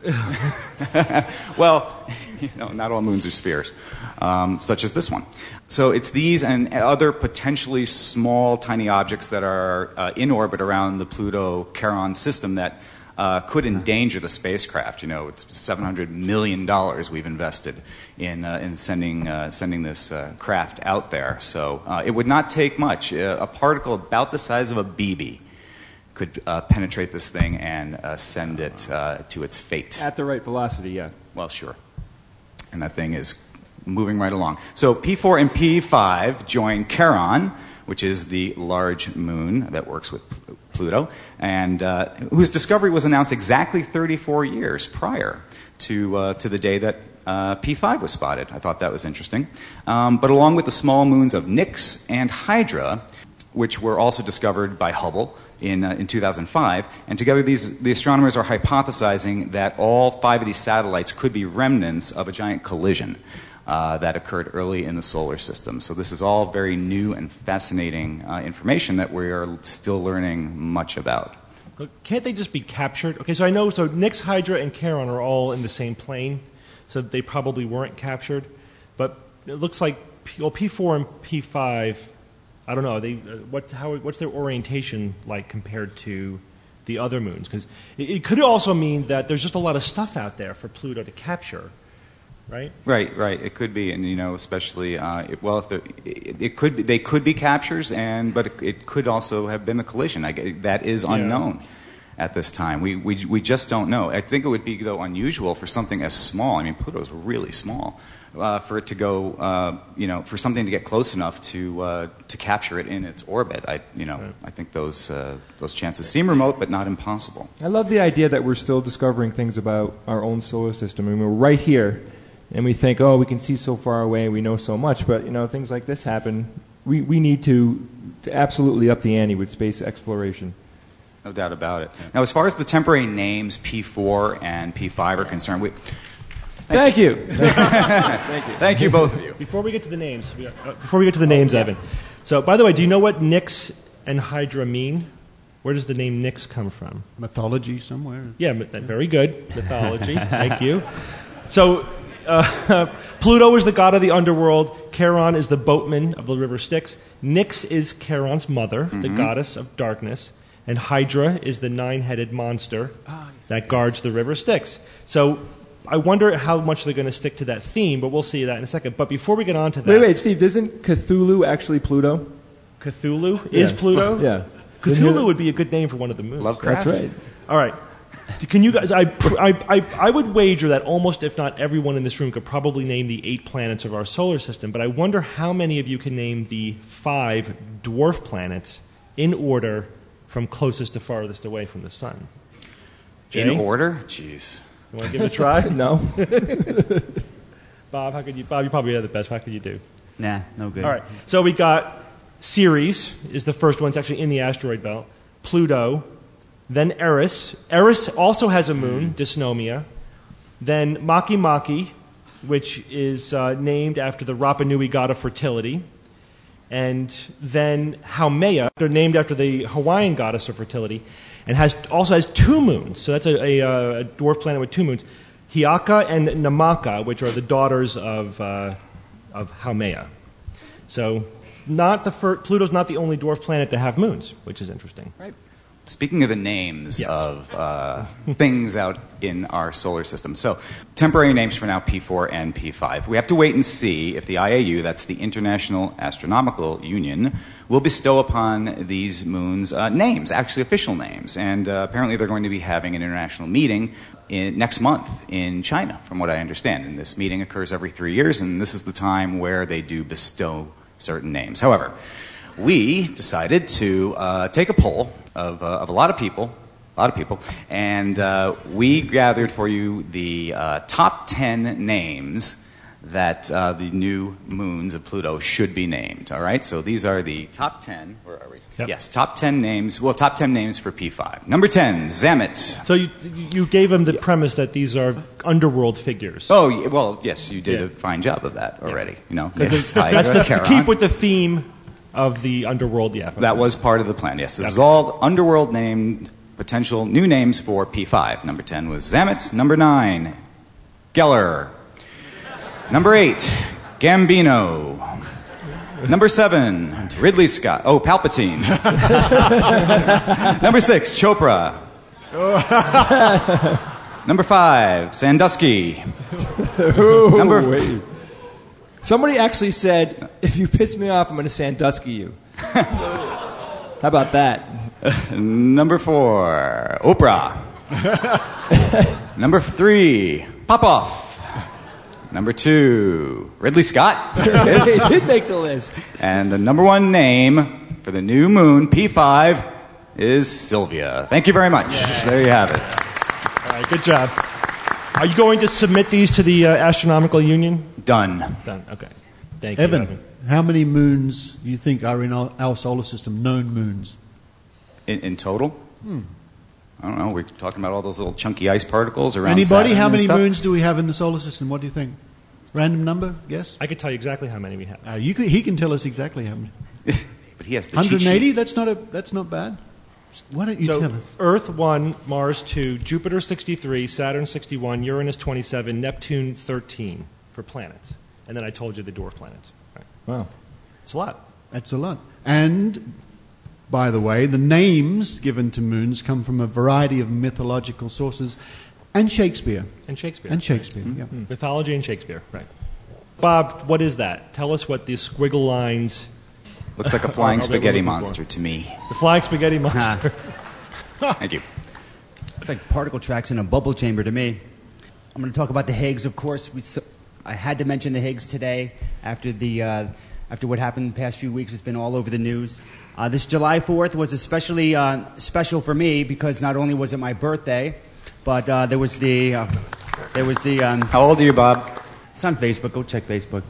Speaker 5: Well, not all moons are spheres, such as this one. So it's these and other potentially small, tiny objects that are in orbit around the Pluto-Charon system that could endanger the spacecraft. It's $700 million we've invested in sending this craft out there. So it would not take much. A particle about the size of a BB could penetrate this thing and send it to its fate.
Speaker 8: At the right velocity, yeah.
Speaker 5: Well, sure. And that thing is moving right along. So P4 and P5 join Charon, which is the large moon that works with Pluto, and whose discovery was announced exactly 34 years prior to the day that P5 was spotted. I thought that was interesting. But along with the small moons of Nix and Hydra, which were also discovered by Hubble in 2005, and together the astronomers are hypothesizing that all 5 of these satellites could be remnants of a giant collision that occurred early in the solar system. So this is all very new and fascinating information that we are still learning much about.
Speaker 3: Can't they just be captured? Okay, so I know, Nix, Hydra, and Charon are all in the same plane, so they probably weren't captured. But it looks like P4 and P5, I don't know, what's their orientation like compared to the other moons? Because it could also mean that there's just a lot of stuff out there for Pluto to capture. Right.
Speaker 5: It could be, and especially they could be captures, but it could also have been a collision. That is unknown at this time. We just don't know. I think it would be though unusual for something as small. I mean, Pluto's really small. For it to go, for something to get close enough to capture it in its orbit. I think those chances seem remote, but not impossible.
Speaker 8: I love the idea that we're still discovering things about our own solar system. I mean, we're right here. And we think, we can see so far away, we know so much. But, things like this happen. We need to absolutely up the ante with space exploration.
Speaker 5: No doubt about it. Now, as far as the temporary names P4 and P5 are concerned,
Speaker 8: Thank you.
Speaker 5: Thank you, both of you.
Speaker 3: Before we get to the names, Evan. So, by the way, do you know what Nix and Hydra mean? Where does the name Nix come from?
Speaker 7: Mythology somewhere.
Speaker 3: Yeah, very good. Mythology. Thank you. So, Pluto is the god of the underworld. Charon is the boatman of the river Styx. Nix is Charon's mother, the goddess of darkness. And Hydra is the 9-headed monster that guards the river Styx. So I wonder how much they're going to stick to that theme, but we'll see that in a second. But before we get on to that...
Speaker 8: Wait, Steve, isn't Cthulhu actually Pluto?
Speaker 3: Cthulhu is Pluto?
Speaker 8: Yeah.
Speaker 3: Cthulhu would be a good name for one of the moons.
Speaker 5: Lovecraft.
Speaker 8: That's right.
Speaker 3: All right. Can you guys? I would wager that almost, if not everyone in this room, could probably name the 8 planets of our solar system. But I wonder how many of you can name the 5 dwarf planets in order from closest to farthest away from the sun. Jay?
Speaker 5: In order? Jeez.
Speaker 3: You want to give it a try?
Speaker 8: No.
Speaker 3: Bob, how could you? Bob, you probably are the best. How could you do?
Speaker 4: Nah, no good.
Speaker 3: All right. So we got Ceres is the first one. It's actually in the asteroid belt. Pluto. Then Eris. Eris also has a moon, Dysnomia. Then Makemake, which is named after the Rapa Nui god of fertility. And then Haumea, they're named after the Hawaiian goddess of fertility, and also has 2 moons. So that's a dwarf planet with 2 moons. Hiaka and Namaka, which are the daughters of Haumea. So Pluto's not the only dwarf planet to have moons, which is interesting.
Speaker 5: Right. Speaking of the names of things out in our solar system, so temporary names for now, P4 and P5. We have to wait and see if the IAU, that's the International Astronomical Union, will bestow upon these moons names, actually official names. And apparently they're going to be having an international meeting next month in China, from what I understand. And this meeting occurs every 3 years, and this is the time where they do bestow certain names. However,
Speaker 12: we decided to take a poll of a lot of people, and we gathered for you the top 10 names that the new moons of Pluto should be named. All right, so these are the top 10. Where are we?
Speaker 3: Yep.
Speaker 12: Yes, top 10 names. Well, top 10 names for P5. Number 10, Zamet.
Speaker 3: So you gave him the premise that these are underworld figures.
Speaker 12: Oh, well, yes, you did a fine job of that already. You know, yes,
Speaker 3: that's to keep with the theme of the underworld. Yeah,
Speaker 12: that was part of the plan. Yes, this is all underworld named potential new names for P5. Number 10 was Zamet. Number 9, Geller. Number 8, Gambino. Number 7, Ridley Scott. Oh, Palpatine. Number 6, Chopra. Number 5, Sandusky.
Speaker 8: Somebody actually said, if you piss me off, I'm going to Sandusky you. How about that?
Speaker 12: Number 4, Oprah. Number 3, Popoff. Number 2, Ridley Scott.
Speaker 8: He did make the list.
Speaker 12: And the number 1 name for the new moon, P5, is Sylvia. Thank you very much. Yay. There you have it.
Speaker 3: All right, good job. Are you going to submit these to the Astronomical Union?
Speaker 12: Done.
Speaker 3: Okay. Thank you,
Speaker 7: Evan. How many moons do you think are in our solar system, known moons?
Speaker 12: In total? I don't know. We're talking about all those little chunky ice particles around
Speaker 7: Anybody?
Speaker 12: Saturn
Speaker 7: How
Speaker 12: and
Speaker 7: many
Speaker 12: stuff?
Speaker 7: moons do we have in the solar system? What do you think? Random number? Guess?
Speaker 3: I could tell you exactly how many we have.
Speaker 7: He can tell us exactly how many.
Speaker 12: But he has the cheat
Speaker 7: 180?
Speaker 12: sheet.
Speaker 7: That's not bad. Why don't you
Speaker 3: So
Speaker 7: tell us?
Speaker 3: Earth 1, Mars 2, Jupiter 63, Saturn 61, Uranus 27, Neptune 13 for planets. And then I told you the dwarf planets. Right.
Speaker 8: Wow.
Speaker 3: It's a lot.
Speaker 7: That's a lot. And, by the way, the names given to moons come from a variety of mythological sources and Shakespeare. Yeah.
Speaker 3: Mythology and Shakespeare, right. Bob, what is that? Tell us what these squiggle lines...
Speaker 12: Looks like a flying
Speaker 3: are
Speaker 12: spaghetti
Speaker 3: looking
Speaker 12: monster
Speaker 3: for?
Speaker 12: to me.
Speaker 3: The flying spaghetti monster.
Speaker 12: Thank you.
Speaker 13: It's like particle tracks in a bubble chamber to me. I'm going to talk about the Higgs, of course. I had to mention the Higgs today after what happened the past few weeks. It's been all over the news. This July 4th was especially special for me because not only was it my birthday, but there was the
Speaker 12: How old are you, Bob?
Speaker 13: It's on Facebook. Go check Facebook.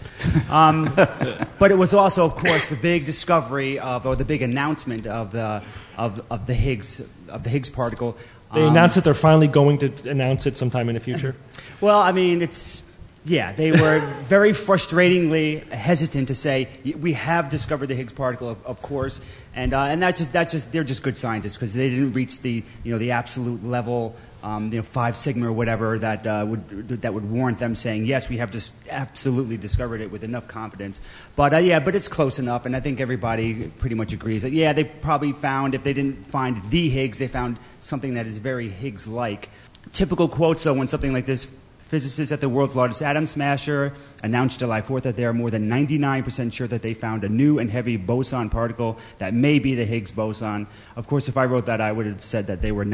Speaker 13: But it was also, of course, the big discovery or the big announcement of the Higgs particle.
Speaker 3: They announced that they're finally going to announce it sometime in the future.
Speaker 13: Well, I mean, they were very frustratingly hesitant to say we have discovered the Higgs particle, of course, and they're just good scientists because they didn't reach the absolute level. 5 sigma or whatever that would warrant them saying yes, we have just absolutely discovered it with enough confidence. But but it's close enough, and I think everybody pretty much agrees that they probably found, if they didn't find the Higgs, they found something that is very Higgs-like. Typical quotes though when something like this. Physicists at the world's largest atom smasher announced July 4th that they are more than 99% sure that they found a new and heavy boson particle that may be the Higgs boson. Of course, if I wrote that, I would have said that they were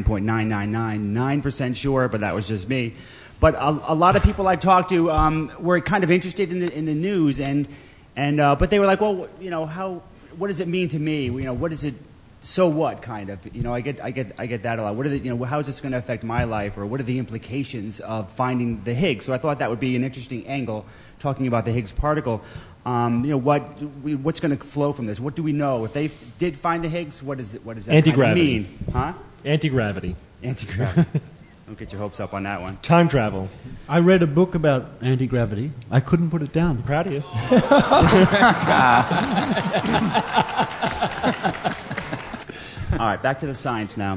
Speaker 13: 99.9999% sure, but that was just me. But a lot of people I talked to were kind of interested in the news, but they were like, well, what does it mean to me? What is it? So what, kind of? I get that a lot. What are how is this going to affect my life, or what are the implications of finding the Higgs? So I thought that would be an interesting angle, talking about the Higgs particle. What's going to flow from this? What do we know? If they did find the Higgs, what does that
Speaker 3: Anti-gravity.
Speaker 13: kind of mean? Huh?
Speaker 3: Anti-gravity.
Speaker 13: Anti-gravity. Don't get your hopes up on that one.
Speaker 3: Time travel.
Speaker 7: I read a book about anti-gravity. I couldn't put it down.
Speaker 3: I'm proud of you.
Speaker 13: All right, back to the science now.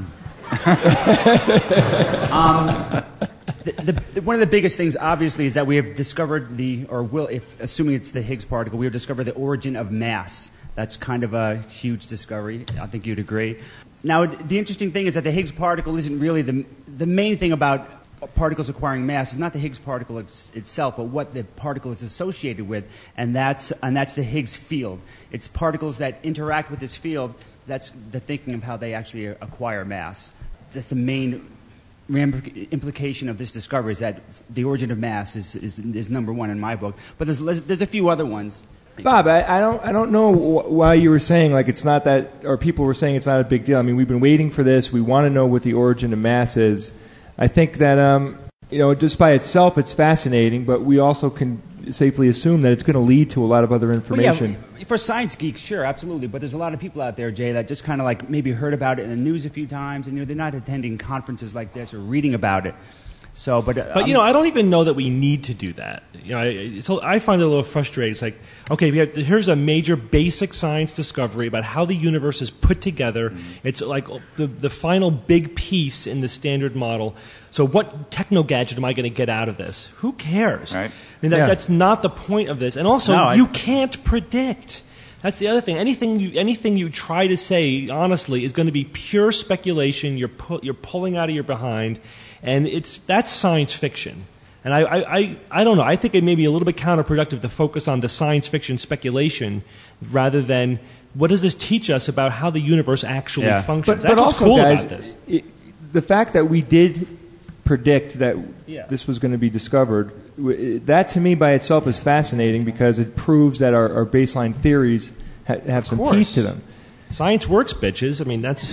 Speaker 13: One of the biggest things, obviously, is that we have discovered assuming it's the Higgs particle, we have discovered the origin of mass. That's kind of a huge discovery. I think you'd agree. Now, the interesting thing is that the Higgs particle isn't really the main thing about particles acquiring mass. Is not the Higgs particle itself, but what the particle is associated with, and that's the Higgs field. It's particles that interact with this field. That's the thinking of how they actually acquire mass. That's the main implication of this discovery, is that the origin of mass is number one in my book. But there's a few other ones.
Speaker 8: Bob, I don't know why you were saying like it's not that, or people were saying it's not a big deal. I mean, we've been waiting for this. We want to know what the origin of mass is. I think that just by itself, it's fascinating, but we also can safely assume that it's going to lead to a lot of other information.
Speaker 13: Well, yeah, for science geeks, sure, absolutely. But there's a lot of people out there, Jay, that just kind of like maybe heard about it in the news a few times, and they're not attending conferences like this or reading about it. So, but
Speaker 3: I don't even know that we need to do that. I find it a little frustrating. It's like, okay, here's a major basic science discovery about how the universe is put together. Mm-hmm. It's like the final big piece in the standard model. So, what techno gadget am I going to get out of this? Who cares?
Speaker 12: Right.
Speaker 3: I mean, that's not the point of this. And also, you can't predict. That's the other thing. Anything you try to say honestly is going to be pure speculation. You're pulling out of your behind. And that's science fiction. And I don't know. I think it may be a little bit counterproductive to focus on the science fiction speculation rather than what does this teach us about how the universe actually functions. That's what's cool
Speaker 8: guys,
Speaker 3: about this.
Speaker 8: The fact that we did predict that this was going to be discovered, that to me by itself is fascinating because it proves that our baseline theories have some teeth to them.
Speaker 3: Science works, bitches. I mean, that's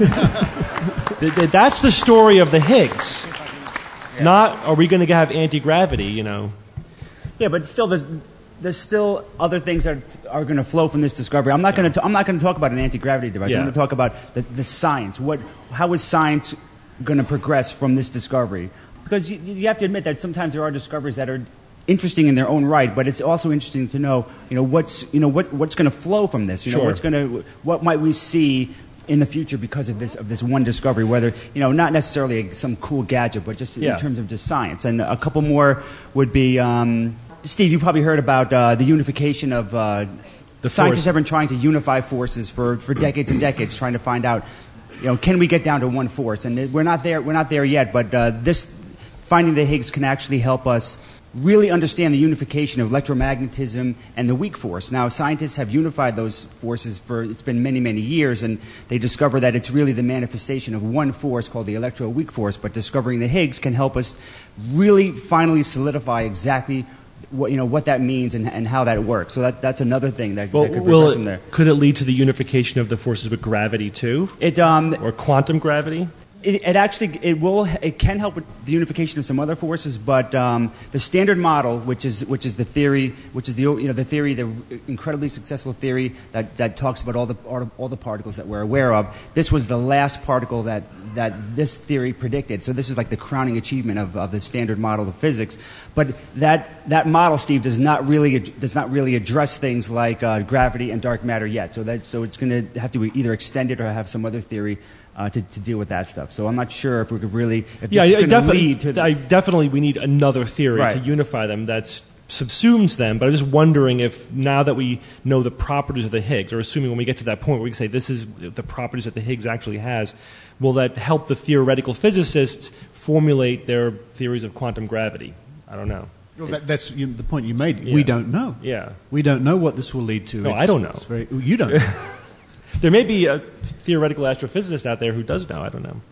Speaker 3: that's the story of the Higgs. Not are we going to have anti-gravity,
Speaker 13: Yeah, but still, there's still other things that are going to flow from this discovery. I'm not going to talk about an anti-gravity device. I'm going to talk about the science. How is science going to progress from this discovery? Because you have to admit that sometimes there are discoveries that are interesting in their own right, but it's also interesting to know, what's going to flow from this. What might we see in the future because of this one discovery? Whether not necessarily some cool gadget, but just in terms of just science. And a couple more would be, Steve, you probably heard about the unification of the scientists have been trying to unify forces for decades and decades, trying to find out, can we get down to one force? And we're not there yet. But this finding the Higgs can actually help us really understand the unification of electromagnetism and the weak force. Now, scientists have unified those forces it's been many, many years, and they discover that it's really the manifestation of one force called the electroweak force. But discovering the Higgs can help us really finally solidify exactly what that means and how that works. So that's another thing that could progress from there.
Speaker 3: Could it lead to the unification of the forces with gravity too? Or quantum gravity?
Speaker 13: It can help with the unification of some other forces, but the standard model, which is the theory, the incredibly successful theory that talks about all the particles that we're aware of. This was the last particle that this theory predicted. So this is like the crowning achievement of the standard model of physics. But that model, Steve, does not really address things like gravity and dark matter yet. So it's going to have to either extend it or have some other theory to deal with that stuff. So I'm not sure if we could really...
Speaker 3: Definitely we need another theory to unify them that subsumes them, but I'm just wondering if now that we know the properties of the Higgs, or assuming when we get to that point where we can say this is the properties that the Higgs actually has, will that help the theoretical physicists formulate their theories of quantum gravity? I don't know.
Speaker 7: Well, that's the point you made. Yeah. We don't know.
Speaker 3: Yeah.
Speaker 7: We don't know what this will lead to.
Speaker 3: No, I don't know.
Speaker 7: You don't know.
Speaker 3: There may be a theoretical astrophysicist out there who does know. I don't know.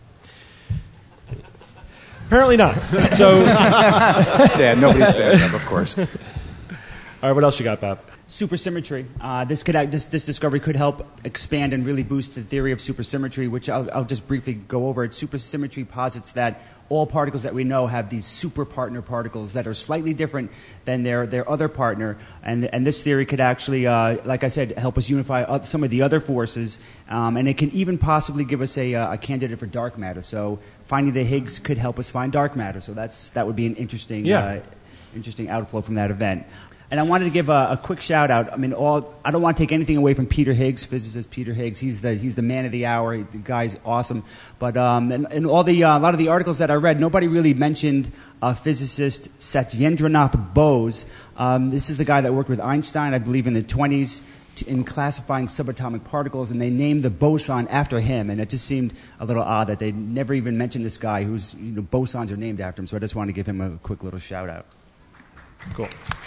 Speaker 3: Apparently not. So,
Speaker 12: nobody stands up, of course.
Speaker 3: All right, what else you got, Bob?
Speaker 13: Supersymmetry. This discovery could help expand and really boost the theory of supersymmetry, which I'll just briefly go over. Supersymmetry posits that all particles that we know have these super partner particles that are slightly different than their other partner, and this theory could actually, like I said, help us unify some of the other forces, and it can even possibly give us a candidate for dark matter. So finding the Higgs could help us find dark matter. So that would be an interesting outflow from that event. And I wanted to give a quick shout out. I mean, I don't want to take anything away from Peter Higgs, physicist Peter Higgs. He's the man of the hour. The guy's awesome. But and a lot of the articles that I read, nobody really mentioned physicist Satyendranath Bose. This is the guy that worked with Einstein, I believe, in the 1920s in classifying subatomic particles, and they named the boson after him. And it just seemed a little odd that they never even mentioned this guy whose bosons are named after him. So I just wanted to give him a quick little shout out.
Speaker 3: Cool.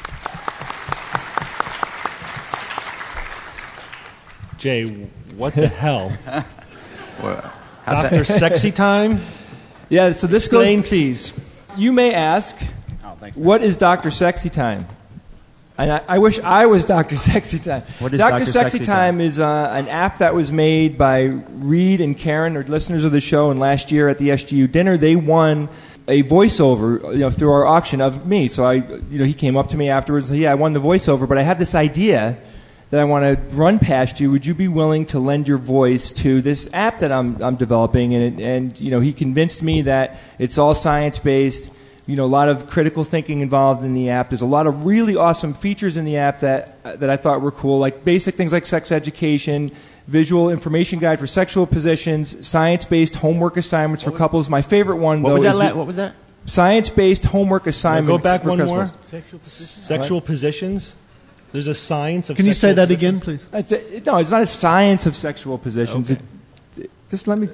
Speaker 3: Jay, what the hell? Dr. Sexy Time?
Speaker 8: Yeah, so this
Speaker 3: Explain, please.
Speaker 8: You may ask, what is Dr. Sexy Time? And I wish I was Dr. Sexy Time.
Speaker 13: What is
Speaker 8: Dr.
Speaker 13: Dr.
Speaker 8: Sexy
Speaker 13: Sexy
Speaker 8: Time is an app that was made by Reed and Karen, or listeners of the show, and last year at the SGU dinner, they won a voiceover, through our auction of me. So he came up to me afterwards and said, I won the voiceover, but I have this idea that I want to run past you. Would you be willing to lend your voice to this app that I'm developing? And he convinced me that it's all science-based. A lot of critical thinking involved in the app. There's a lot of really awesome features in the app that I thought were cool, like basic things like sex education, visual information guide for sexual positions, science-based homework assignments for couples. My favorite one,
Speaker 3: What
Speaker 8: though,
Speaker 3: was what was that?
Speaker 8: Science-based homework assignments.
Speaker 3: Go back
Speaker 8: for
Speaker 3: one
Speaker 8: couples.
Speaker 3: more. Sexual positions. There's a science of.
Speaker 7: Can you say that
Speaker 3: positions?
Speaker 7: again, please?
Speaker 8: No, it's not a science of sexual positions.
Speaker 3: Okay.
Speaker 8: Just let me.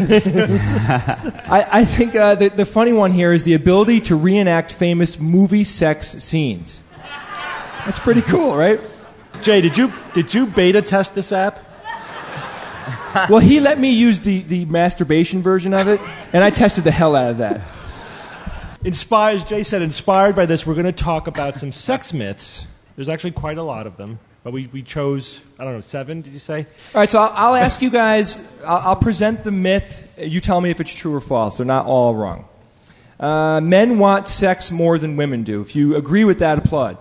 Speaker 8: I think the funny one here is the ability to reenact famous movie sex scenes. That's pretty cool, right?
Speaker 3: Jay, did you beta test this app?
Speaker 8: Well, he let me use the masturbation version of it, and I tested the hell out of that.
Speaker 3: As Jay said, inspired by this, we're going to talk about some sex myths. There's actually quite a lot of them, but we chose, 7, did you say?
Speaker 8: All right, so I'll ask you guys, I'll present the myth. You tell me if it's true or false. They're not all wrong. Men want sex more than women do. If you agree with that, applaud.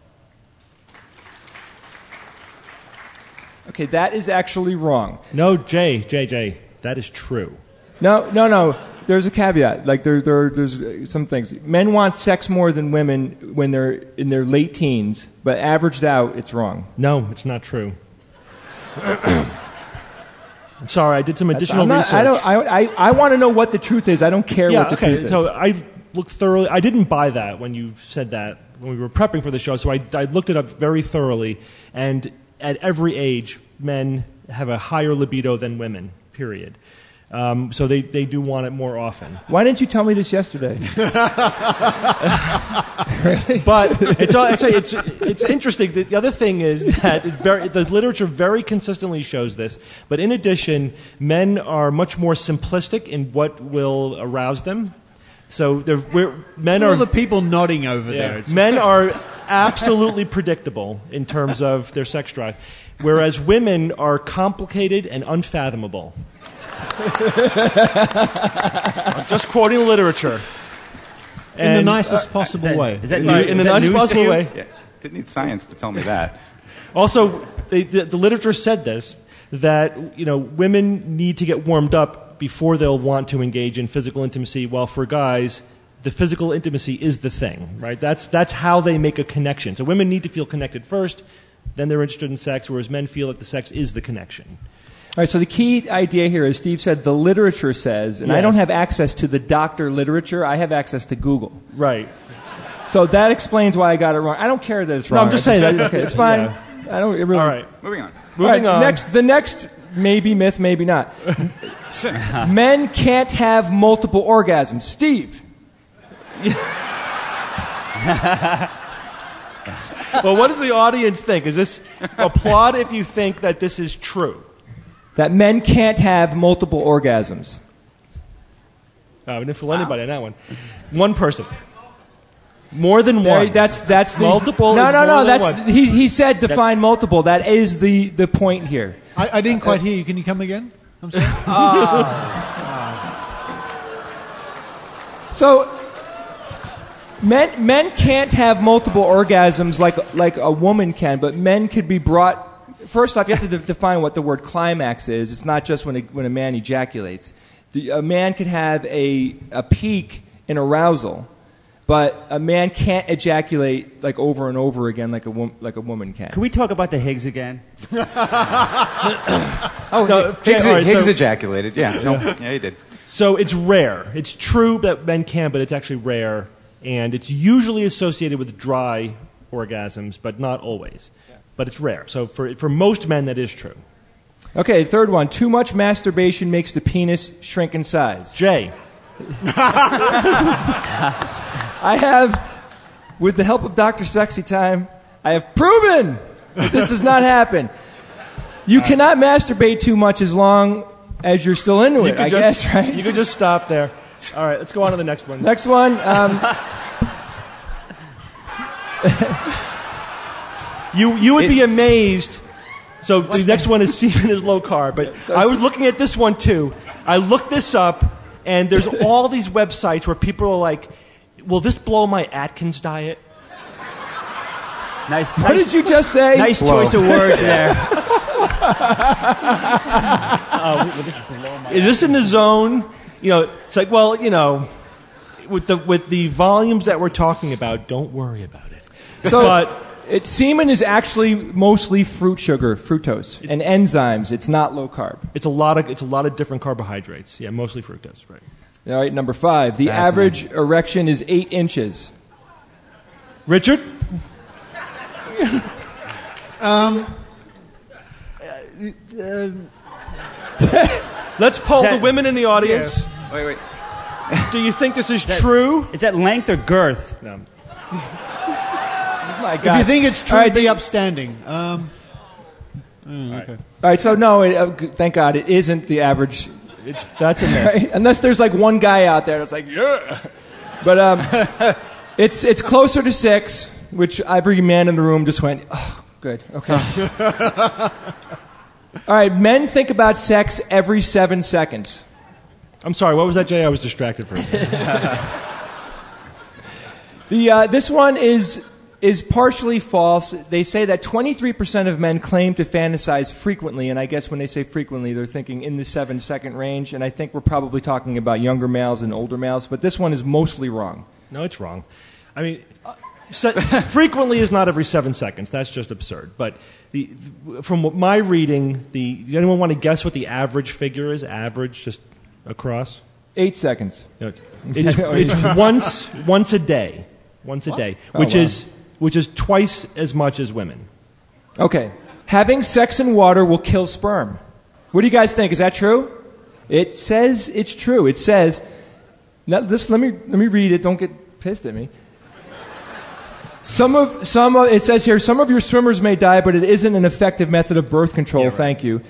Speaker 8: Okay, that is actually wrong.
Speaker 3: No, Jay, that is true.
Speaker 8: No. There's a caveat. Like there's some things. Men want sex more than women when they're in their late teens, but averaged out, it's wrong.
Speaker 3: No, it's not true. I'm sorry, I did some additional research.
Speaker 8: I want to know what the truth is. I don't care what the truth is.
Speaker 3: So I looked thoroughly. I didn't buy that when you said that when we were prepping for the show. So I looked it up very thoroughly, and at every age, men have a higher libido than women. Period. So they do want it more often.
Speaker 8: Why didn't you tell me this yesterday?
Speaker 3: But it's interesting. The other thing is that the literature very consistently shows this. But in addition, men are much more simplistic in what will arouse them. So men are
Speaker 7: all the people nodding over there.
Speaker 3: Men are absolutely predictable in terms of their sex drive, whereas women are complicated and unfathomable. I'm just quoting the literature.
Speaker 7: In the nicest possible way.
Speaker 13: Is that
Speaker 3: in the nicest possible way.
Speaker 12: Yeah, didn't need science to tell me that.
Speaker 3: Also, the literature said this, that women need to get warmed up before they'll want to engage in physical intimacy, while for guys, the physical intimacy is the thing, right? That's how they make a connection. So women need to feel connected first, then they're interested in sex, whereas men feel that the sex is the connection.
Speaker 8: All right, so the key idea here is Steve said the literature says, and
Speaker 3: yes.
Speaker 8: I don't have access to the doctor literature, I have access to Google.
Speaker 3: Right.
Speaker 8: So that explains why I got it wrong. I don't care that it's wrong.
Speaker 3: No, I'm just saying that.
Speaker 8: Okay, it's fine.
Speaker 3: Yeah.
Speaker 8: I don't. It really,
Speaker 3: all right.
Speaker 12: Moving on.
Speaker 3: Moving on.
Speaker 8: The next maybe myth, maybe not. Men can't have multiple orgasms. Steve.
Speaker 3: Well, what does the audience think? Is this applaud if you think that this is true?
Speaker 8: That men can't have multiple orgasms.
Speaker 3: Oh, we didn't fool anybody on that one. One person. More than one.
Speaker 8: That's the
Speaker 3: multiple.
Speaker 8: No.
Speaker 3: Than
Speaker 8: That's
Speaker 3: one.
Speaker 8: he said define multiple. That is the point here.
Speaker 7: I didn't quite hear you. Can you come again? I'm sorry.
Speaker 8: So men can't have multiple orgasms like a woman can, but men could be brought. First off, you have to define what the word climax is. It's not just when a man ejaculates. A man can have a peak in arousal, but a man can't ejaculate like over and over again like a woman can.
Speaker 13: Can we talk about the Higgs again?
Speaker 12: Higgs ejaculated. Yeah, yeah, he did.
Speaker 3: So it's rare. It's true that men can, but it's actually rare, and it's usually associated with dry orgasms, but not always. But it's rare. So for most men, that is true.
Speaker 8: Okay, third one. Too much masturbation makes the penis shrink in size.
Speaker 3: Jay.
Speaker 8: I have, with the help of Dr. Sexy Time, I have proven that this does not happen. You cannot masturbate too much as long as you're still into it, I guess, right?
Speaker 3: You could just stop there. All right, let's go on to the next one.
Speaker 8: Next one.
Speaker 3: You would be amazed. So the next one is semen is low carb. But I was looking at this one too. I looked this up, and there's all these websites where people are like, will this blow my Atkins diet?
Speaker 13: What
Speaker 8: did you just say?
Speaker 13: Nice choice of words there.
Speaker 3: Is this in the zone? It's like, well, with the volumes that we're talking about, don't worry about it.
Speaker 8: But semen is actually mostly fruit sugar, fructose, and enzymes. It's not low carb.
Speaker 3: It's a lot of different carbohydrates. Yeah, mostly fructose, right?
Speaker 8: All right, number 5. The average erection is 8 inches.
Speaker 3: Richard? Let's poll the women in the audience.
Speaker 12: Yeah. Wait.
Speaker 3: Do you think this is true?
Speaker 13: Is that length or girth?
Speaker 3: No.
Speaker 8: My God.
Speaker 7: If you think it's true, be upstanding.
Speaker 8: Okay.
Speaker 7: Okay.
Speaker 8: All right, so no, thank God, it isn't the average.
Speaker 3: That's in there.
Speaker 8: Right? Unless there's like one guy out there that's like, yeah. But it's closer to 6, which every man in the room just went, oh, good, okay. All right, men think about sex every 7 seconds.
Speaker 3: I'm sorry, what was that, Jay? I was distracted for a second.
Speaker 8: This one is partially false. They say that 23% of men claim to fantasize frequently, and I guess when they say frequently, they're thinking in the 7-second range, and I think we're probably talking about younger males and older males, but this one is mostly wrong.
Speaker 3: No, it's wrong. I mean, frequently is not every 7 seconds. That's just absurd. But from my reading, does anyone want to guess what the average figure is? Average, just across?
Speaker 8: 8 seconds.
Speaker 3: No, it's once a day. Once a day, which is twice as much as women.
Speaker 8: Okay. Having sex in water will kill sperm. What do you guys think? Is that true? It says it's true. It says, let me read it. Don't get pissed at me. It says here, some of your swimmers may die, but it isn't an effective method of birth control. Yeah, right. Thank you.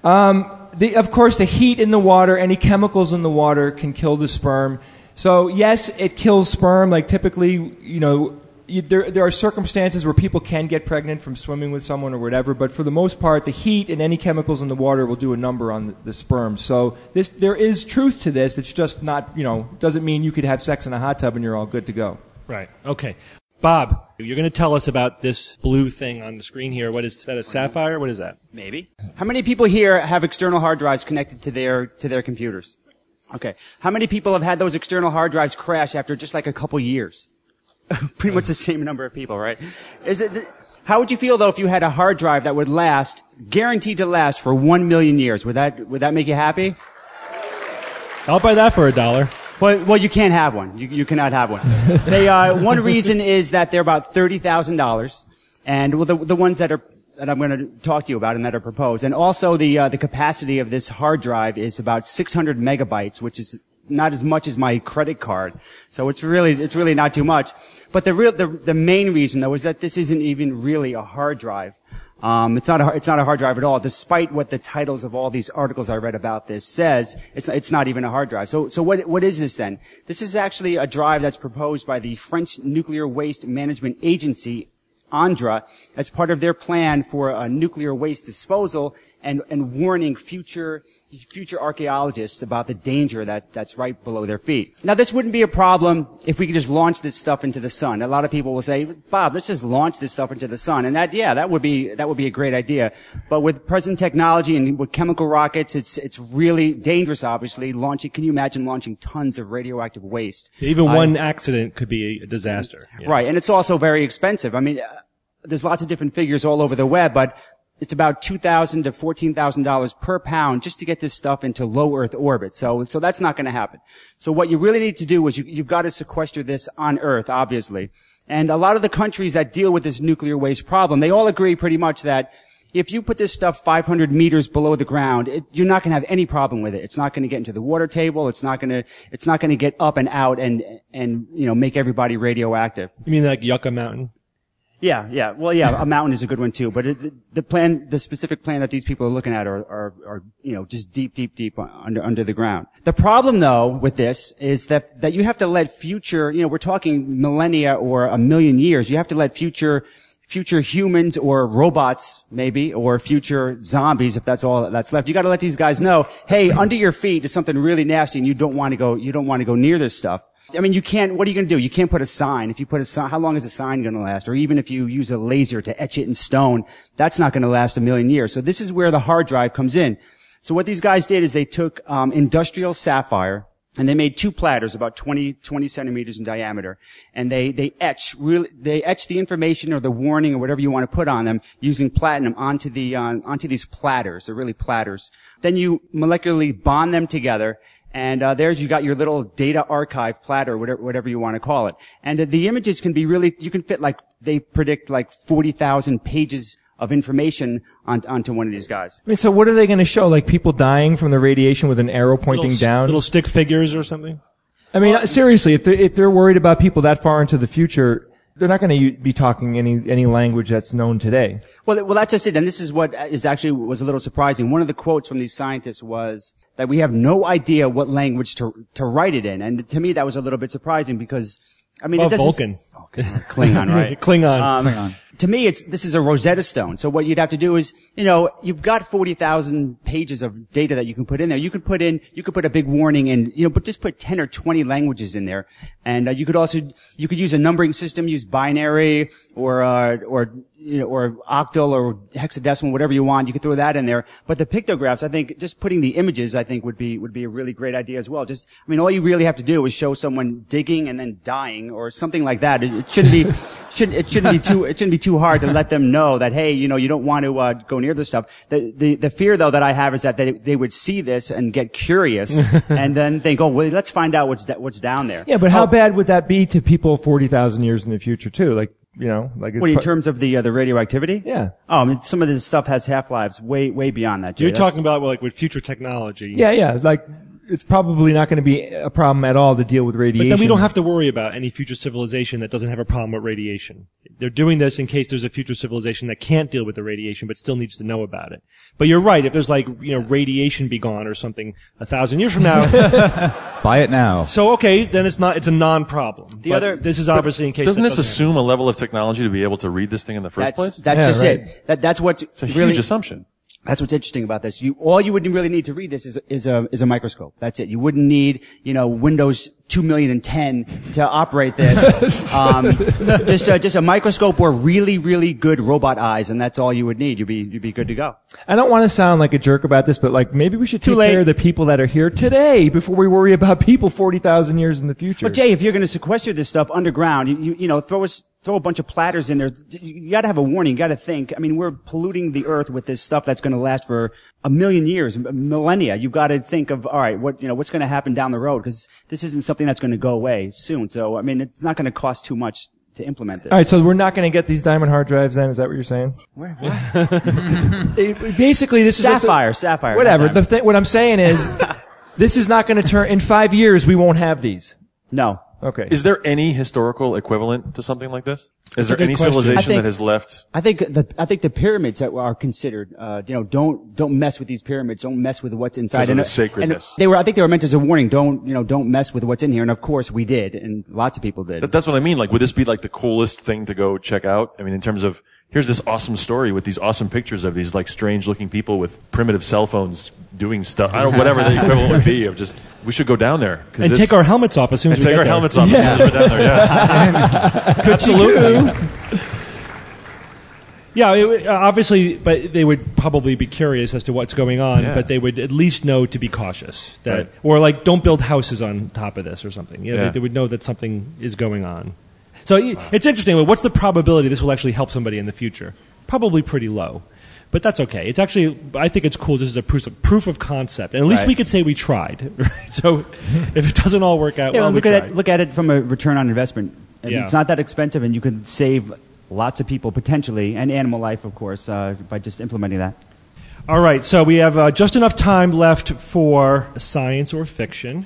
Speaker 8: Of course, the heat in the water, any chemicals in the water can kill the sperm. So yes, it kills sperm. Like typically, there are circumstances where people can get pregnant from swimming with someone or whatever, but for the most part, the heat and any chemicals in the water will do a number on the sperm. So there is truth to this. It's just not, doesn't mean you could have sex in a hot tub and you're all good to go.
Speaker 3: Right. Okay. Bob, you're going to tell us about this blue thing on the screen here. What is that, a sapphire? What is that?
Speaker 13: Maybe. How many people here have external hard drives connected to their computers? Okay. How many people have had those external hard drives crash after just like a couple years? Pretty much the same number of people, right? How would you feel though if you had a hard drive that would last, guaranteed to last for 1 million years? Would that make you happy?
Speaker 3: I'll buy that for $1.
Speaker 13: Well, you can't have one. You cannot have one. One reason is that they're about $30,000, and the ones that I'm going to talk to you about and that are proposed, and also the capacity of this hard drive is about 600 megabytes, which is not as much as my credit card. So it's really not too much. But the main reason though is that this isn't even really a hard drive. It's not a hard drive at all. Despite what the titles of all these articles I read about this says, it's not even a hard drive. So what is this then? This is actually a drive that's proposed by the French Nuclear Waste Management Agency, ANDRA, as part of their plan for nuclear waste disposal and warning future archaeologists about the danger that's right below their feet. Now, this wouldn't be a problem if we could just launch this stuff into the sun. A lot of people will say, Bob, let's just launch this stuff into the sun. And that would be a great idea. But with present technology and with chemical rockets, it's really dangerous, obviously. Can you imagine launching tons of radioactive waste?
Speaker 3: Even one accident could be a disaster.
Speaker 13: Yeah. Right. And it's also very expensive. I mean, there's lots of different figures all over the web, but it's about $2,000 to $14,000 per pound just to get this stuff into low Earth orbit. So that's not going to happen. So what you really need to do is you've got to sequester this on Earth, obviously. And a lot of the countries that deal with this nuclear waste problem, they all agree pretty much that if you put this stuff 500 meters below the ground, you're not going to have any problem with it. It's not going to get into the water table. It's not going to get up and out and make everybody radioactive.
Speaker 3: You mean like Yucca Mountain?
Speaker 13: Yeah. Well, yeah, a mountain is a good one too. But the specific plan that these people are looking at are just deep under the ground. The problem though with this is that you have to let future, we're talking millennia or a million years. You have to let future future humans or robots, maybe, or future zombies, if that's all that's left. You got to let these guys know, hey, under your feet is something really nasty, and you don't want to go near this stuff. I mean, you can't. What are you going to do? You can't put a sign. If you put a sign, how long is a sign going to last? Or even if you use a laser to etch it in stone, that's not going to last 1,000,000 years. So this is where the hard drive comes in. So what these guys did is they took industrial sapphire. And they made 2 platters about 20 centimeters in diameter. And they etch the information or the warning or whatever you want to put on them using platinum onto these platters. They're really platters. Then you molecularly bond them together. And there's you got your little data archive platter, whatever you want to call it. And the images can be you can fit they predict 40,000 pages of information onto one of these guys.
Speaker 8: I mean, so what are they going to show? Like people dying from the radiation with an arrow pointing down?
Speaker 3: Little stick figures or something?
Speaker 8: I mean, seriously, if they're worried about people that far into the future, they're not going to be talking any language that's known today.
Speaker 13: Well, that's just it. And this is what was a little surprising. One of the quotes from these scientists was that we have no idea what language to write it in. And to me, that was a little bit surprising because, I mean,
Speaker 3: Vulcan.
Speaker 13: Klingon, right?
Speaker 3: Klingon.
Speaker 13: To me, this is a Rosetta Stone. So what you'd have to do is, you've got 40,000 pages of data that you can put in there. You could put a big warning and, but just put 10 or 20 languages in there. And, you could use a numbering system, use binary or octal or hexadecimal, whatever you want. You could throw that in there. But the pictographs, I think, just putting the images, I think would be a really great idea as well. All you really have to do is show someone digging and then dying or something like that. It shouldn't be too hard to let them know that, hey, you don't want to go near this stuff. The fear though that I have is that they would see this and get curious and then think, oh, well, let's find out what's down there.
Speaker 8: Yeah, but how bad would that be to people 40,000 years in the future too?
Speaker 13: In terms of the radioactivity?
Speaker 8: Yeah.
Speaker 13: Oh, I mean, some of this stuff has half-lives way beyond that. Jay.
Speaker 3: You're talking about with future technology.
Speaker 8: Yeah. It's probably not going to be a problem at all to deal with radiation.
Speaker 3: But then we don't have to worry about any future civilization that doesn't have a problem with radiation. They're doing this in case there's a future civilization that can't deal with the radiation but still needs to know about it. But you're right. If there's radiation be gone or something 1,000 years from now.
Speaker 5: Buy it now.
Speaker 3: So okay, then it's a non-problem. This is obviously in case.
Speaker 2: Doesn't this assume a level of technology to be able to read this thing in the first place?
Speaker 13: That's just it. That's what's
Speaker 2: it's a huge assumption.
Speaker 13: That's what's interesting about this. All you would really need to read this is a microscope. That's it. You wouldn't need, Windows 2010 to operate this. Just a microscope or really, really good robot eyes, and that's all you would need. You'd be good to go.
Speaker 8: I don't want to sound like a jerk about this, but maybe we should take care of the people that are here today before we worry about people 40,000 years in the future.
Speaker 13: But Jay, if you're going to sequester this stuff underground, throw a bunch of platters in there. You got to have a warning. You got to think. I mean, we're polluting the earth with this stuff that's going to last for 1,000,000 years, millennia. You've got to think of, all right, what's going to happen down the road? Because this isn't something that's going to go away soon. So, I mean, it's not going to cost too much to implement this.
Speaker 8: All right, so we're not going to get these diamond hard drives then? Is that what you're saying?
Speaker 13: What?
Speaker 8: Basically, this is
Speaker 13: sapphire.
Speaker 8: Whatever. What I'm saying is, this is not going to turn. In 5 years, we won't have these.
Speaker 13: No.
Speaker 2: Okay. Is there any historical equivalent to something like this? Is there any civilization that has left?
Speaker 13: I think the pyramids that are considered, don't mess with these pyramids. Don't mess with what's inside.
Speaker 2: Because of the sacredness.
Speaker 13: And I think they were meant as a warning. Don't mess with what's in here. And of course we did, and lots of people did.
Speaker 2: That's what I mean. Would this be the coolest thing to go check out? I mean, in terms of, here's this awesome story with these awesome pictures of these strange looking people with primitive cell phones doing stuff. Whatever the equivalent would be of just, we should go down there.
Speaker 3: And take our helmets off as soon as we get there.
Speaker 2: And take our helmets off as soon as we're down there, yes.
Speaker 3: Absolutely. Yeah, obviously, but they would probably be curious as to what's going on, but they would at least know to be cautious. Or don't build houses on top of this or something. They would know that something is going on. So it's interesting. What's the probability this will actually help somebody in the future? Probably pretty low. But that's okay. It's actually, I think it's cool just as a proof of concept. And at least we could say we tried. Right? So if it doesn't all work out, we tried.
Speaker 13: Look at it from a return on investment. It's not that expensive, and you could save lots of people potentially, and animal life, of course, by just implementing that.
Speaker 3: All right. So we have just enough time left for science or fiction.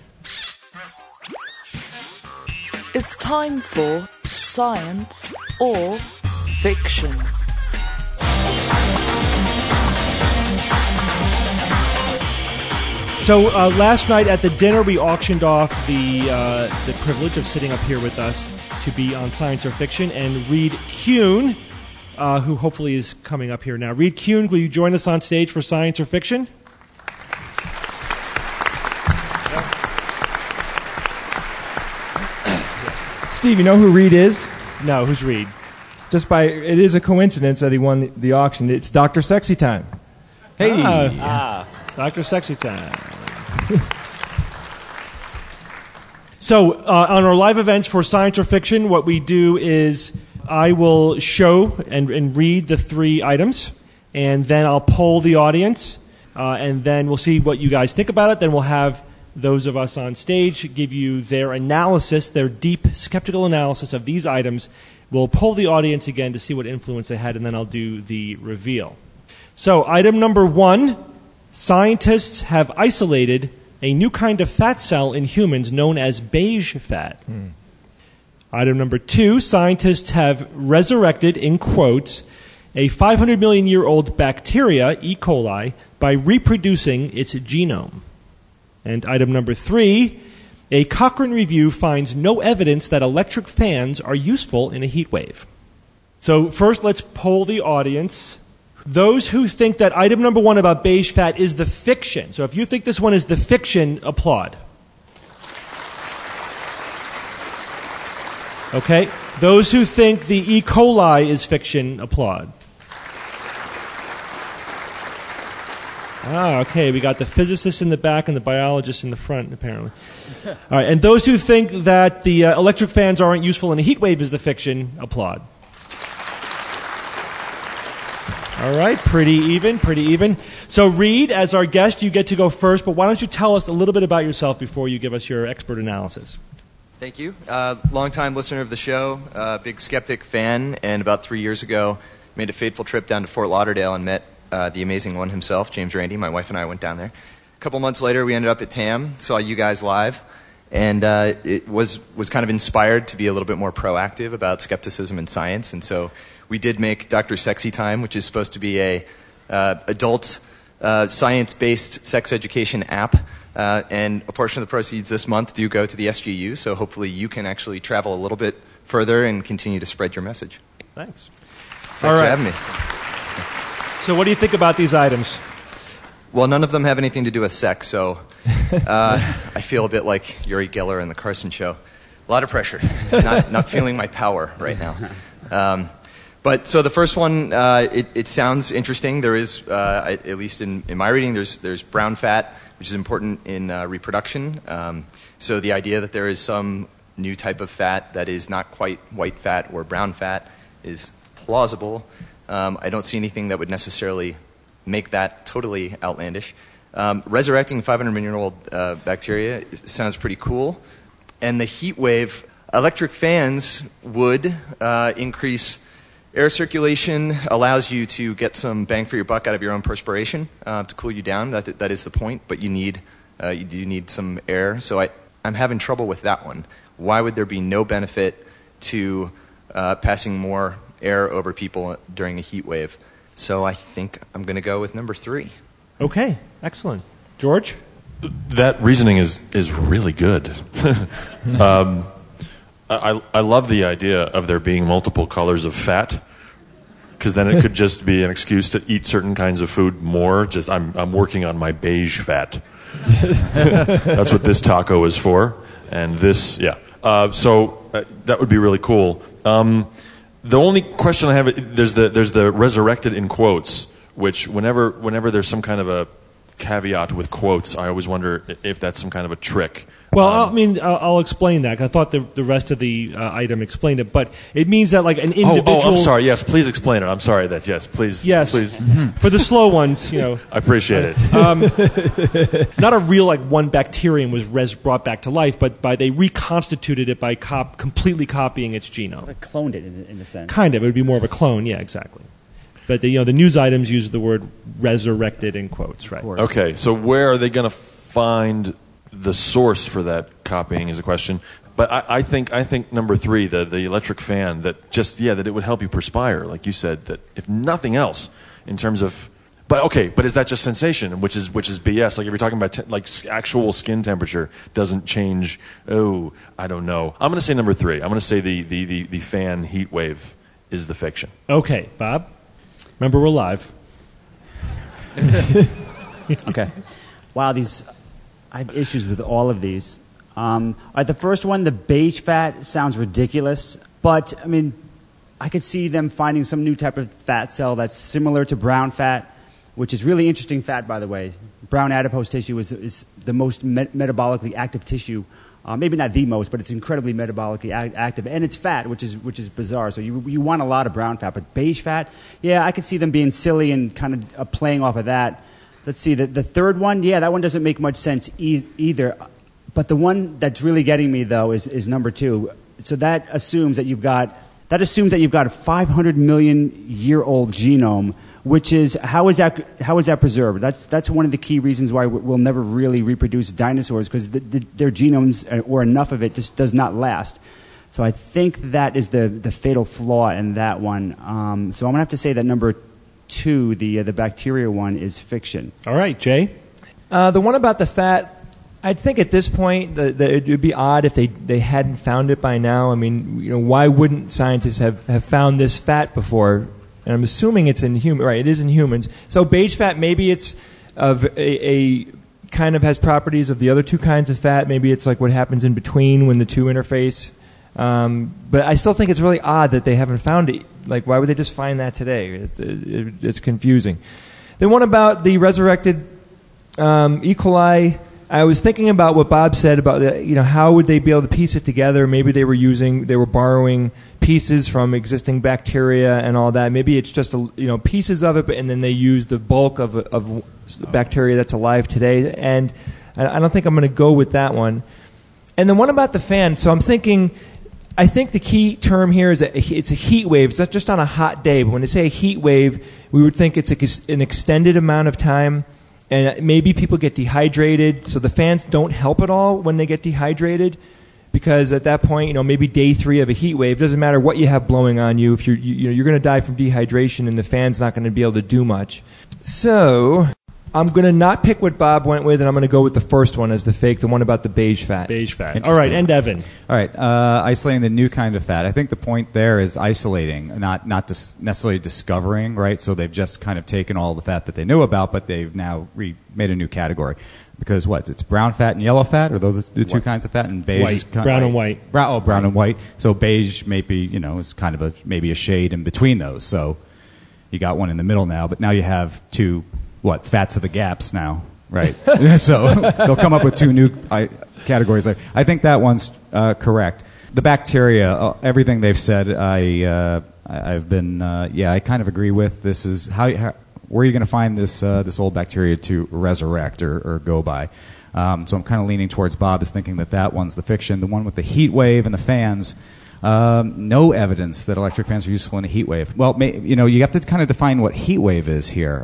Speaker 1: It's time for science or fiction.
Speaker 3: So last night at the dinner, we auctioned off the privilege of sitting up here with us to be on Science or Fiction and read Kuhn, who hopefully is coming up here now. Reed Kuhn, will you join us on stage for Science or Fiction?
Speaker 8: Steve, you know who Reed is?
Speaker 3: No, who's Reed?
Speaker 8: It is a coincidence that he won the auction. It's Dr. Sexy Time.
Speaker 5: Hey.
Speaker 3: Dr. Sexy Time. So, on our live events for Science or Fiction, what we do is I will show and read the 3 items, and then I'll poll the audience, and then we'll see what you guys think about it. Then we'll have those of us on stage give you their analysis, their deep skeptical analysis of these items. We'll poll the audience again to see what influence they had, and then I'll do the reveal. So, item number 1, scientists have isolated a new kind of fat cell in humans known as beige fat. Item number 2, scientists have resurrected, in quotes, a 500 million year old bacteria, E. coli, by reproducing its genome. And item number 3, a Cochrane review finds no evidence that electric fans are useful in a heat wave. So first, let's poll the audience. Those who think that item number 1 about beige fat is the fiction. So if you think this one is the fiction, applaud. Okay. Those who think the E. coli is fiction, applaud. Okay. We got the physicists in the back and the biologists in the front, apparently. All right. And those who think that the electric fans aren't useful in a heat wave is the fiction, applaud. All right, pretty even. So, Reed, as our guest, you get to go first, but why don't you tell us a little bit about yourself before you give us your expert analysis?
Speaker 6: Thank you. Long-time listener of the show, big skeptic fan, and about 3 years ago made a fateful trip down to Fort Lauderdale and met the amazing one himself, James Randi. My wife and I went down there. A couple months later, we ended up at TAM, saw you guys live, and it was kind of inspired to be a little bit more proactive about skepticism in science, and so we did make Dr. Sexy Time, which is supposed to be a adult science-based sex education app, and a portion of the proceeds this month do go to the SGU, so hopefully you can actually travel a little bit further and continue to spread your message.
Speaker 3: Thanks.
Speaker 6: Thanks for having me.
Speaker 3: So what do you think about these items?
Speaker 6: Well, none of them have anything to do with sex, so I feel a bit like Uri Geller in the Carson Show. A lot of pressure. Not feeling my power right now. But so the first one, it sounds interesting. There is, at least in my reading, there's brown fat, which is important in reproduction. So the idea that there is some new type of fat that is not quite white fat or brown fat is plausible. I don't see anything that would necessarily make that totally outlandish. Resurrecting 500 million-year-old bacteria sounds pretty cool. And the heat wave, electric fans would increase air circulation, allows you to get some bang for your buck out of your own perspiration to cool you down. That is the point, but you need some air. So I'm having trouble with that one. Why would there be no benefit to passing more air over people during a heat wave? So I think I'm going to go with number 3.
Speaker 3: Okay, excellent. George?
Speaker 2: That reasoning is really good. I love the idea of there being multiple colors of fat, because then it could just be an excuse to eat certain kinds of food more. Just I'm working on my beige fat. That's what this taco is for, and this, yeah. So that would be really cool. The only question I have, there's the resurrected in quotes, which whenever there's some kind of a caveat with quotes, I always wonder if that's some kind of a trick.
Speaker 3: Well, I'll explain that. I thought the rest of the item explained it, but it means that like an individual.
Speaker 2: Oh, I'm sorry. Yes, please explain it. I'm sorry that. Yes, please.
Speaker 3: Yes,
Speaker 2: please.
Speaker 3: For the slow ones, you know.
Speaker 2: I appreciate it.
Speaker 3: Not a real like one bacterium was brought back to life, but they reconstituted it by completely copying its genome.
Speaker 13: Like cloned it in a sense.
Speaker 3: Kind of. It would be more of a clone. Yeah, exactly. But the news items use the word resurrected in quotes, right?
Speaker 2: Okay, so where are they going to find the source for that copying is a question. But I think number 3, the electric fan, that it would help you perspire, like you said, that if nothing else, in terms of. But is that just sensation, which is BS? Like if you're talking about like actual skin temperature doesn't change. Oh, I don't know. I'm going to say number 3. I'm going to say the fan heat wave is the fiction.
Speaker 3: Okay, Bob. Remember, we're live.
Speaker 13: Okay. Wow, I have issues with all of these. The first one, the beige fat, sounds ridiculous, but I mean, I could see them finding some new type of fat cell that's similar to brown fat, which is really interesting fat, by the way. Brown adipose tissue is the most metabolically active tissue. Maybe not the most, but it's incredibly metabolically active, and it's fat, which is bizarre. So you want a lot of brown fat, but beige fat, yeah, I could see them being silly and kind of playing off of that. Let's see, the third one, yeah, that one doesn't make much sense either. But the one that's really getting me though is number 2. So that assumes that you've got a 500 million year old genome. Which is how is that preserved? That's one of the key reasons why we'll never really reproduce dinosaurs, because their genomes or enough of it just does not last. So I think that is the fatal flaw in that one. So I'm gonna have to say that number 2, the bacteria one, is fiction.
Speaker 3: All right, Jay.
Speaker 8: The one about the fat, I'd think at this point that it would be odd if they hadn't found it by now. I mean, why wouldn't scientists have found this fat before? And I'm assuming it's in human, right? It is in humans. So beige fat, maybe it's a kind of has properties of the other two kinds of fat. Maybe it's like what happens in between when the two interface. But I still think it's really odd that they haven't found it. Like, why would they just find that today? It's confusing. Then one about the resurrected E. coli. I was thinking about what Bob said about how would they be able to piece it together? Maybe they were borrowing pieces from existing bacteria and all that. Maybe it's just pieces of it, and then they use the bulk of bacteria that's alive today. And I don't think I'm going to go with that one. And then one about the fan. So I'm thinking, I think the key term here is it's a heat wave. It's not just on a hot day, but when they say a heat wave, we would think it's an extended amount of time. And maybe people get dehydrated, so the fans don't help at all when they get dehydrated, because at that point, maybe day 3 of a heat wave, doesn't matter what you have blowing on you, if you're going to die from dehydration, and the fan's not going to be able to do much. So I'm going to not pick what Bob went with, and I'm going to go with the first one as the fake, the one about the beige fat.
Speaker 3: Beige fat. All right, and Evan.
Speaker 5: All right, isolating the new kind of fat. I think the point there is isolating, not necessarily discovering, right? So they've just kind of taken all the fat that they knew about, but they've now made a new category. Because what? It's brown fat and yellow fat? Or those the two kinds of fat? And beige is
Speaker 3: brown and white.
Speaker 5: Brown and white. So beige maybe, it's kind of maybe a shade in between those. So you got one in the middle now, but now you have two fats of the gaps now, right? So they'll come up with 2 new categories there. I think that one's correct. The bacteria, everything they've said, I've been, I kind of agree with. This is where are you going to find this old bacteria to resurrect or go by? So I'm kind of leaning towards Bob is thinking that one's the fiction. The one with the heat wave and the fans. No evidence that electric fans are useful in a heat wave. Well, you have to kind of define what heat wave is here.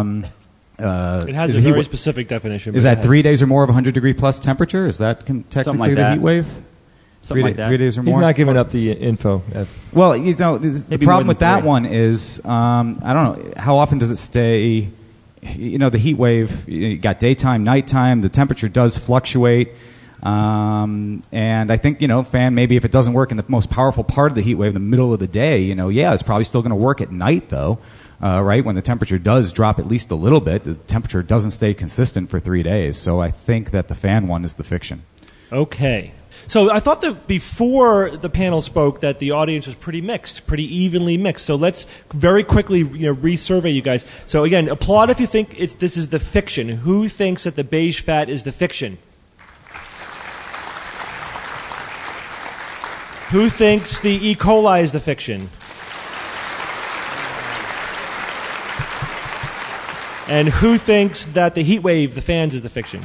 Speaker 3: It has a very specific definition.
Speaker 5: Is that 3 days or more of 100-degree plus temperature? Is that technically the heat wave?
Speaker 13: Something like that.
Speaker 5: 3 days or more?
Speaker 8: He's not giving up the info.
Speaker 5: Well, the problem with that one is, I don't know, how often does it stay? The heat wave, you got daytime, nighttime, the temperature does fluctuate. And I think, fan, maybe if it doesn't work in the most powerful part of the heat wave, in the middle of the day, it's probably still going to work at night, though, right? When the temperature does drop at least a little bit, the temperature doesn't stay consistent for 3 days. So I think that the fan one is the fiction.
Speaker 3: Okay. So I thought that before the panel spoke that the audience was pretty mixed, pretty evenly mixed. So let's very quickly resurvey you guys. So again, applaud if you think this is the fiction. Who thinks that the beige fat is the fiction? Who thinks the E. coli is the fiction? And who thinks that the heat wave, the fans, is the fiction?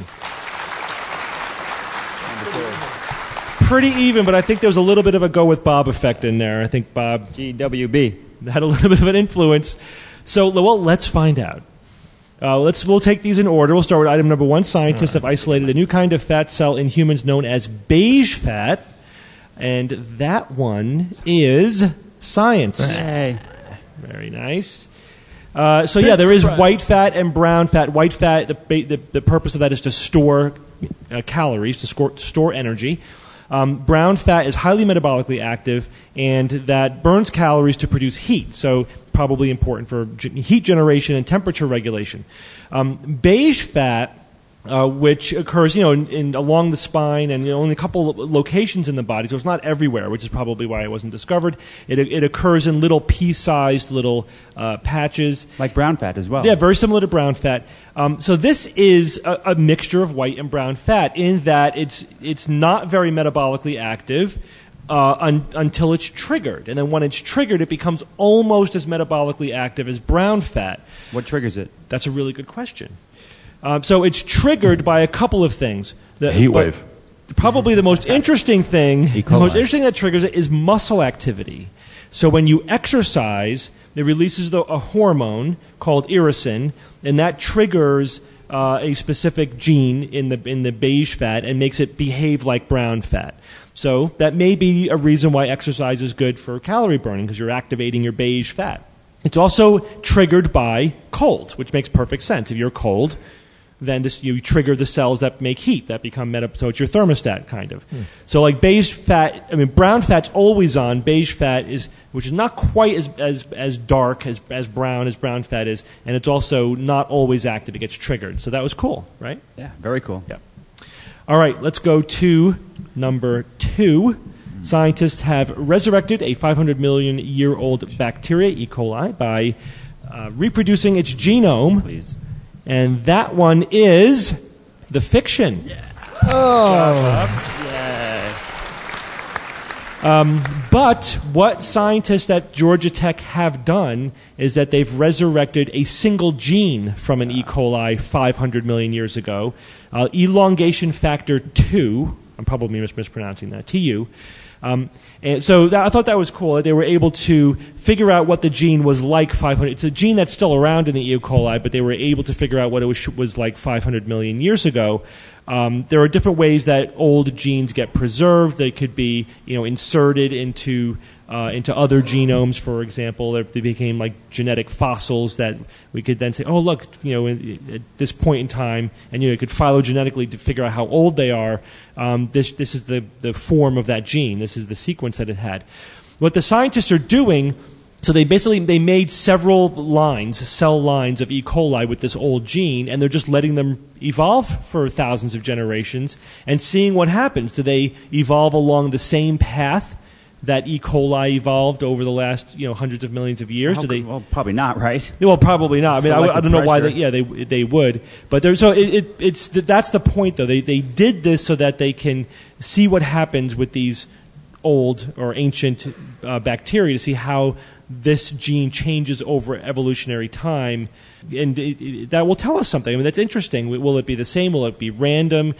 Speaker 3: Pretty even, but I think there was a little bit of a go with Bob effect in there. I think Bob
Speaker 13: GWB
Speaker 3: had a little bit of an influence. So, let's find out. We'll take these in order. We'll start with item number 1. Scientists have isolated a new kind of fat cell in humans known as beige fat. And that one is science.
Speaker 13: Hey.
Speaker 3: Very nice. There is white fat and brown fat. White fat, the purpose of that is to store calories, to store energy. brown fat is highly metabolically active and that burns calories to produce heat, so probably important for heat generation and temperature regulation. Beige fat, which occurs, along the spine and only a couple of locations in the body, so it's not everywhere, which is probably why it wasn't discovered. It occurs in little pea-sized little patches,
Speaker 13: like brown fat as well.
Speaker 3: Yeah, very similar to brown fat. So this is a mixture of white and brown fat in that it's not very metabolically active until it's triggered, and then when it's triggered, it becomes almost as metabolically active as brown fat.
Speaker 13: What triggers it?
Speaker 3: That's a really good question. So it's triggered by a couple of things.
Speaker 2: Heat wave.
Speaker 3: Probably the most interesting thing, the most interesting that triggers it is muscle activity. So when you exercise, it releases a hormone called irisin, and that triggers a specific gene in the beige fat and makes it behave like brown fat. So that may be a reason why exercise is good for calorie burning, because you're activating your beige fat. It's also triggered by cold, which makes perfect sense. If you're cold, then you trigger the cells that make heat that become so it's your thermostat kind of. So like beige fat, brown fat's always on. Beige fat which is not quite as dark as brown fat is, and it's also not always active. It gets triggered. So that was cool, right?
Speaker 13: Yeah, very cool.
Speaker 3: Yeah. All right, let's go to number 2. Scientists have resurrected a 500 million year old bacteria, E. coli, by reproducing its genome.
Speaker 13: Please.
Speaker 3: And that one is the fiction.
Speaker 13: Yeah.
Speaker 3: Oh. But what scientists at Georgia Tech have done is that they've resurrected a single gene from an E. coli 500 million years ago, elongation factor 2. I'm probably mispronouncing that, TU. And so I thought that was cool. They were able to figure out what the gene was like 500. It's a gene that's still around in the E. coli, but they were able to figure out what it was like 500 million years ago. There are different ways that old genes get preserved. They could be, inserted into other genomes, for example. They became like genetic fossils that we could then say, oh, look, at this point in time, and you could phylogenetically to figure out how old they are. This is the form of that gene. This is the sequence that it had. What the scientists are doing, so they made several cell lines of E. coli with this old gene, and they're just letting them evolve for thousands of generations and seeing what happens. Do they evolve along the same path that E. coli evolved over the last hundreds of millions of years?
Speaker 13: Well, probably not, right?
Speaker 3: Well, probably not. I don't know why. They would. But that's the point, though. They did this so that they can see what happens with these old or ancient bacteria, to see how this gene changes over evolutionary time, and that will tell us something. That's interesting. Will it be the same? Will it be random?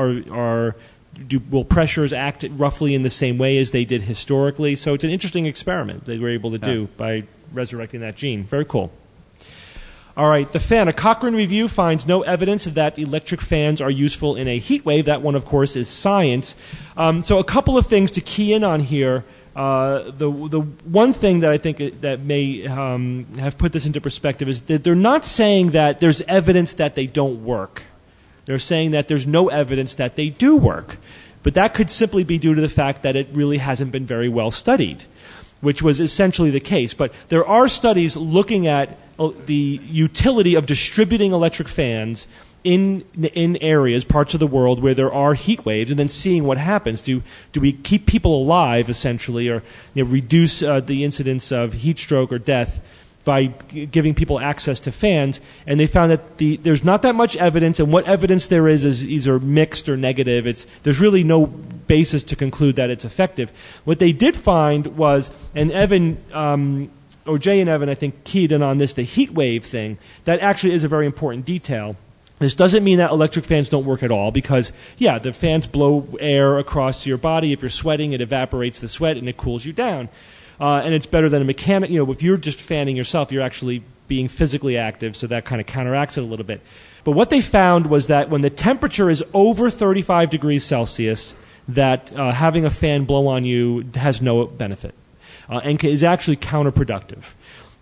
Speaker 3: Will pressures act roughly in the same way as they did historically? So it's an interesting experiment they were able to do by resurrecting that gene. Very cool. All right, the fan. A Cochrane review finds no evidence that electric fans are useful in a heat wave. That one, of course, is science. So a couple of things to key in on here. The one thing that I think that may have put this into perspective is that they're not saying that there's evidence that they don't work. They're saying that there's no evidence that they do work. But that could simply be due to the fact that it really hasn't been very well studied, which was essentially the case. But there are studies looking at the utility of distributing electric fans in areas, parts of the world where there are heat waves, and then seeing what happens. Do we keep people alive, essentially, or reduce the incidence of heat stroke or death by giving people access to fans? And they found that there's not that much evidence, and what evidence there is either mixed or negative. There's really no basis to conclude that it's effective. What they did find was, and Jay and Evan, I think, keyed in on this, the heat wave thing. That actually is a very important detail. This doesn't mean that electric fans don't work at all, because, the fans blow air across your body. If you're sweating, it evaporates the sweat and it cools you down. And it's better than a mechanic. If you're just fanning yourself, you're actually being physically active, so that kind of counteracts it a little bit. But what they found was that when the temperature is over 35 degrees Celsius, that having a fan blow on you has no benefit and is actually counterproductive.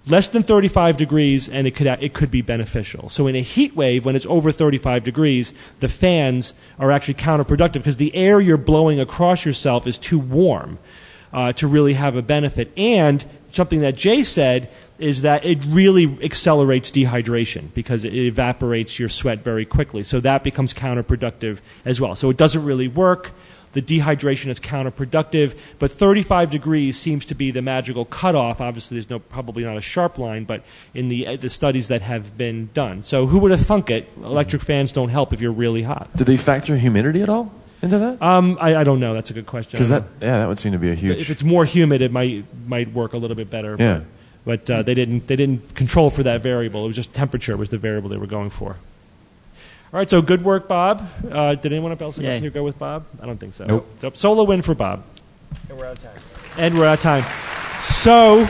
Speaker 3: less than 35 degrees, and it could be beneficial. So in a heat wave, when it's over 35 degrees, the fans are actually counterproductive because the air you're blowing across yourself is too warm to really have a benefit. And something that Jay said is that it really accelerates dehydration because it evaporates your sweat very quickly. So that becomes counterproductive as well. So it doesn't really work. The dehydration is counterproductive, but 35 degrees seems to be the magical cutoff. Obviously, there's probably not a sharp line, but in the studies that have been done. So who would have thunk it? Electric fans don't help if you're really hot.
Speaker 2: Did they factor humidity at all into that?
Speaker 3: I don't know. That's a good question.
Speaker 2: Because that would seem to be a huge.
Speaker 3: If it's more humid, it might work a little bit better.
Speaker 2: Yeah.
Speaker 3: But they didn't control for that variable. It was just temperature was the variable they were going for. All right, so good work, Bob. Did anyone else here go with Bob? I don't think so.
Speaker 5: Nope.
Speaker 3: So solo win for Bob.
Speaker 9: And we're out of time.
Speaker 3: So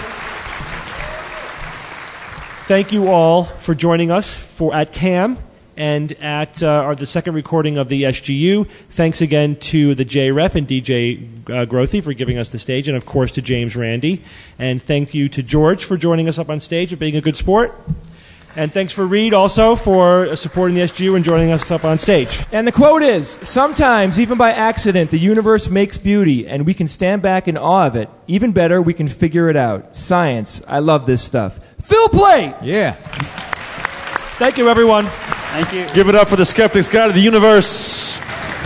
Speaker 3: thank you all for joining us at TAM and at the second recording of the SGU. Thanks again to the JREF and DJ Grothy for giving us the stage, and of course to James Randi. And thank you to George for joining us up on stage and being a good sport. And thanks for Reed also for supporting the SGU and joining us up on stage.
Speaker 8: And the quote is, sometimes, even by accident, the universe makes beauty, and we can stand back in awe of it. Even better, we can figure it out. Science. I love this stuff. Phil Plait!
Speaker 5: Yeah.
Speaker 3: Thank you, everyone.
Speaker 13: Thank you.
Speaker 2: Give it up for the Skeptic's Guide to the Universe.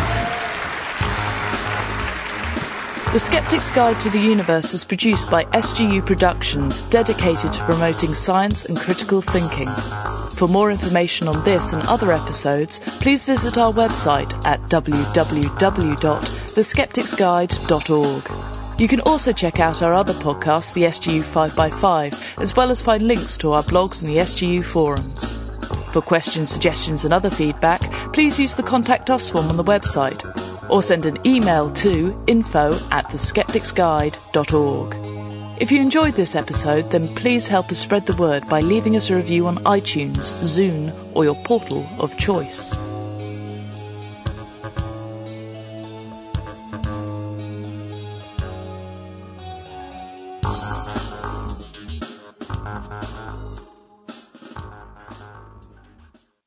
Speaker 1: The Skeptic's Guide to the Universe is produced by SGU Productions, dedicated to promoting science and critical thinking. For more information on this and other episodes, please visit our website at www.theskepticsguide.org. You can also check out our other podcast, the SGU 5x5, as well as find links to our blogs and the SGU forums. For questions, suggestions and other feedback, please use the Contact Us form on the website, or send an email to info@theskepticsguide.org. If you enjoyed this episode, then please help us spread the word by leaving us a review on iTunes, Zune, or your portal of choice.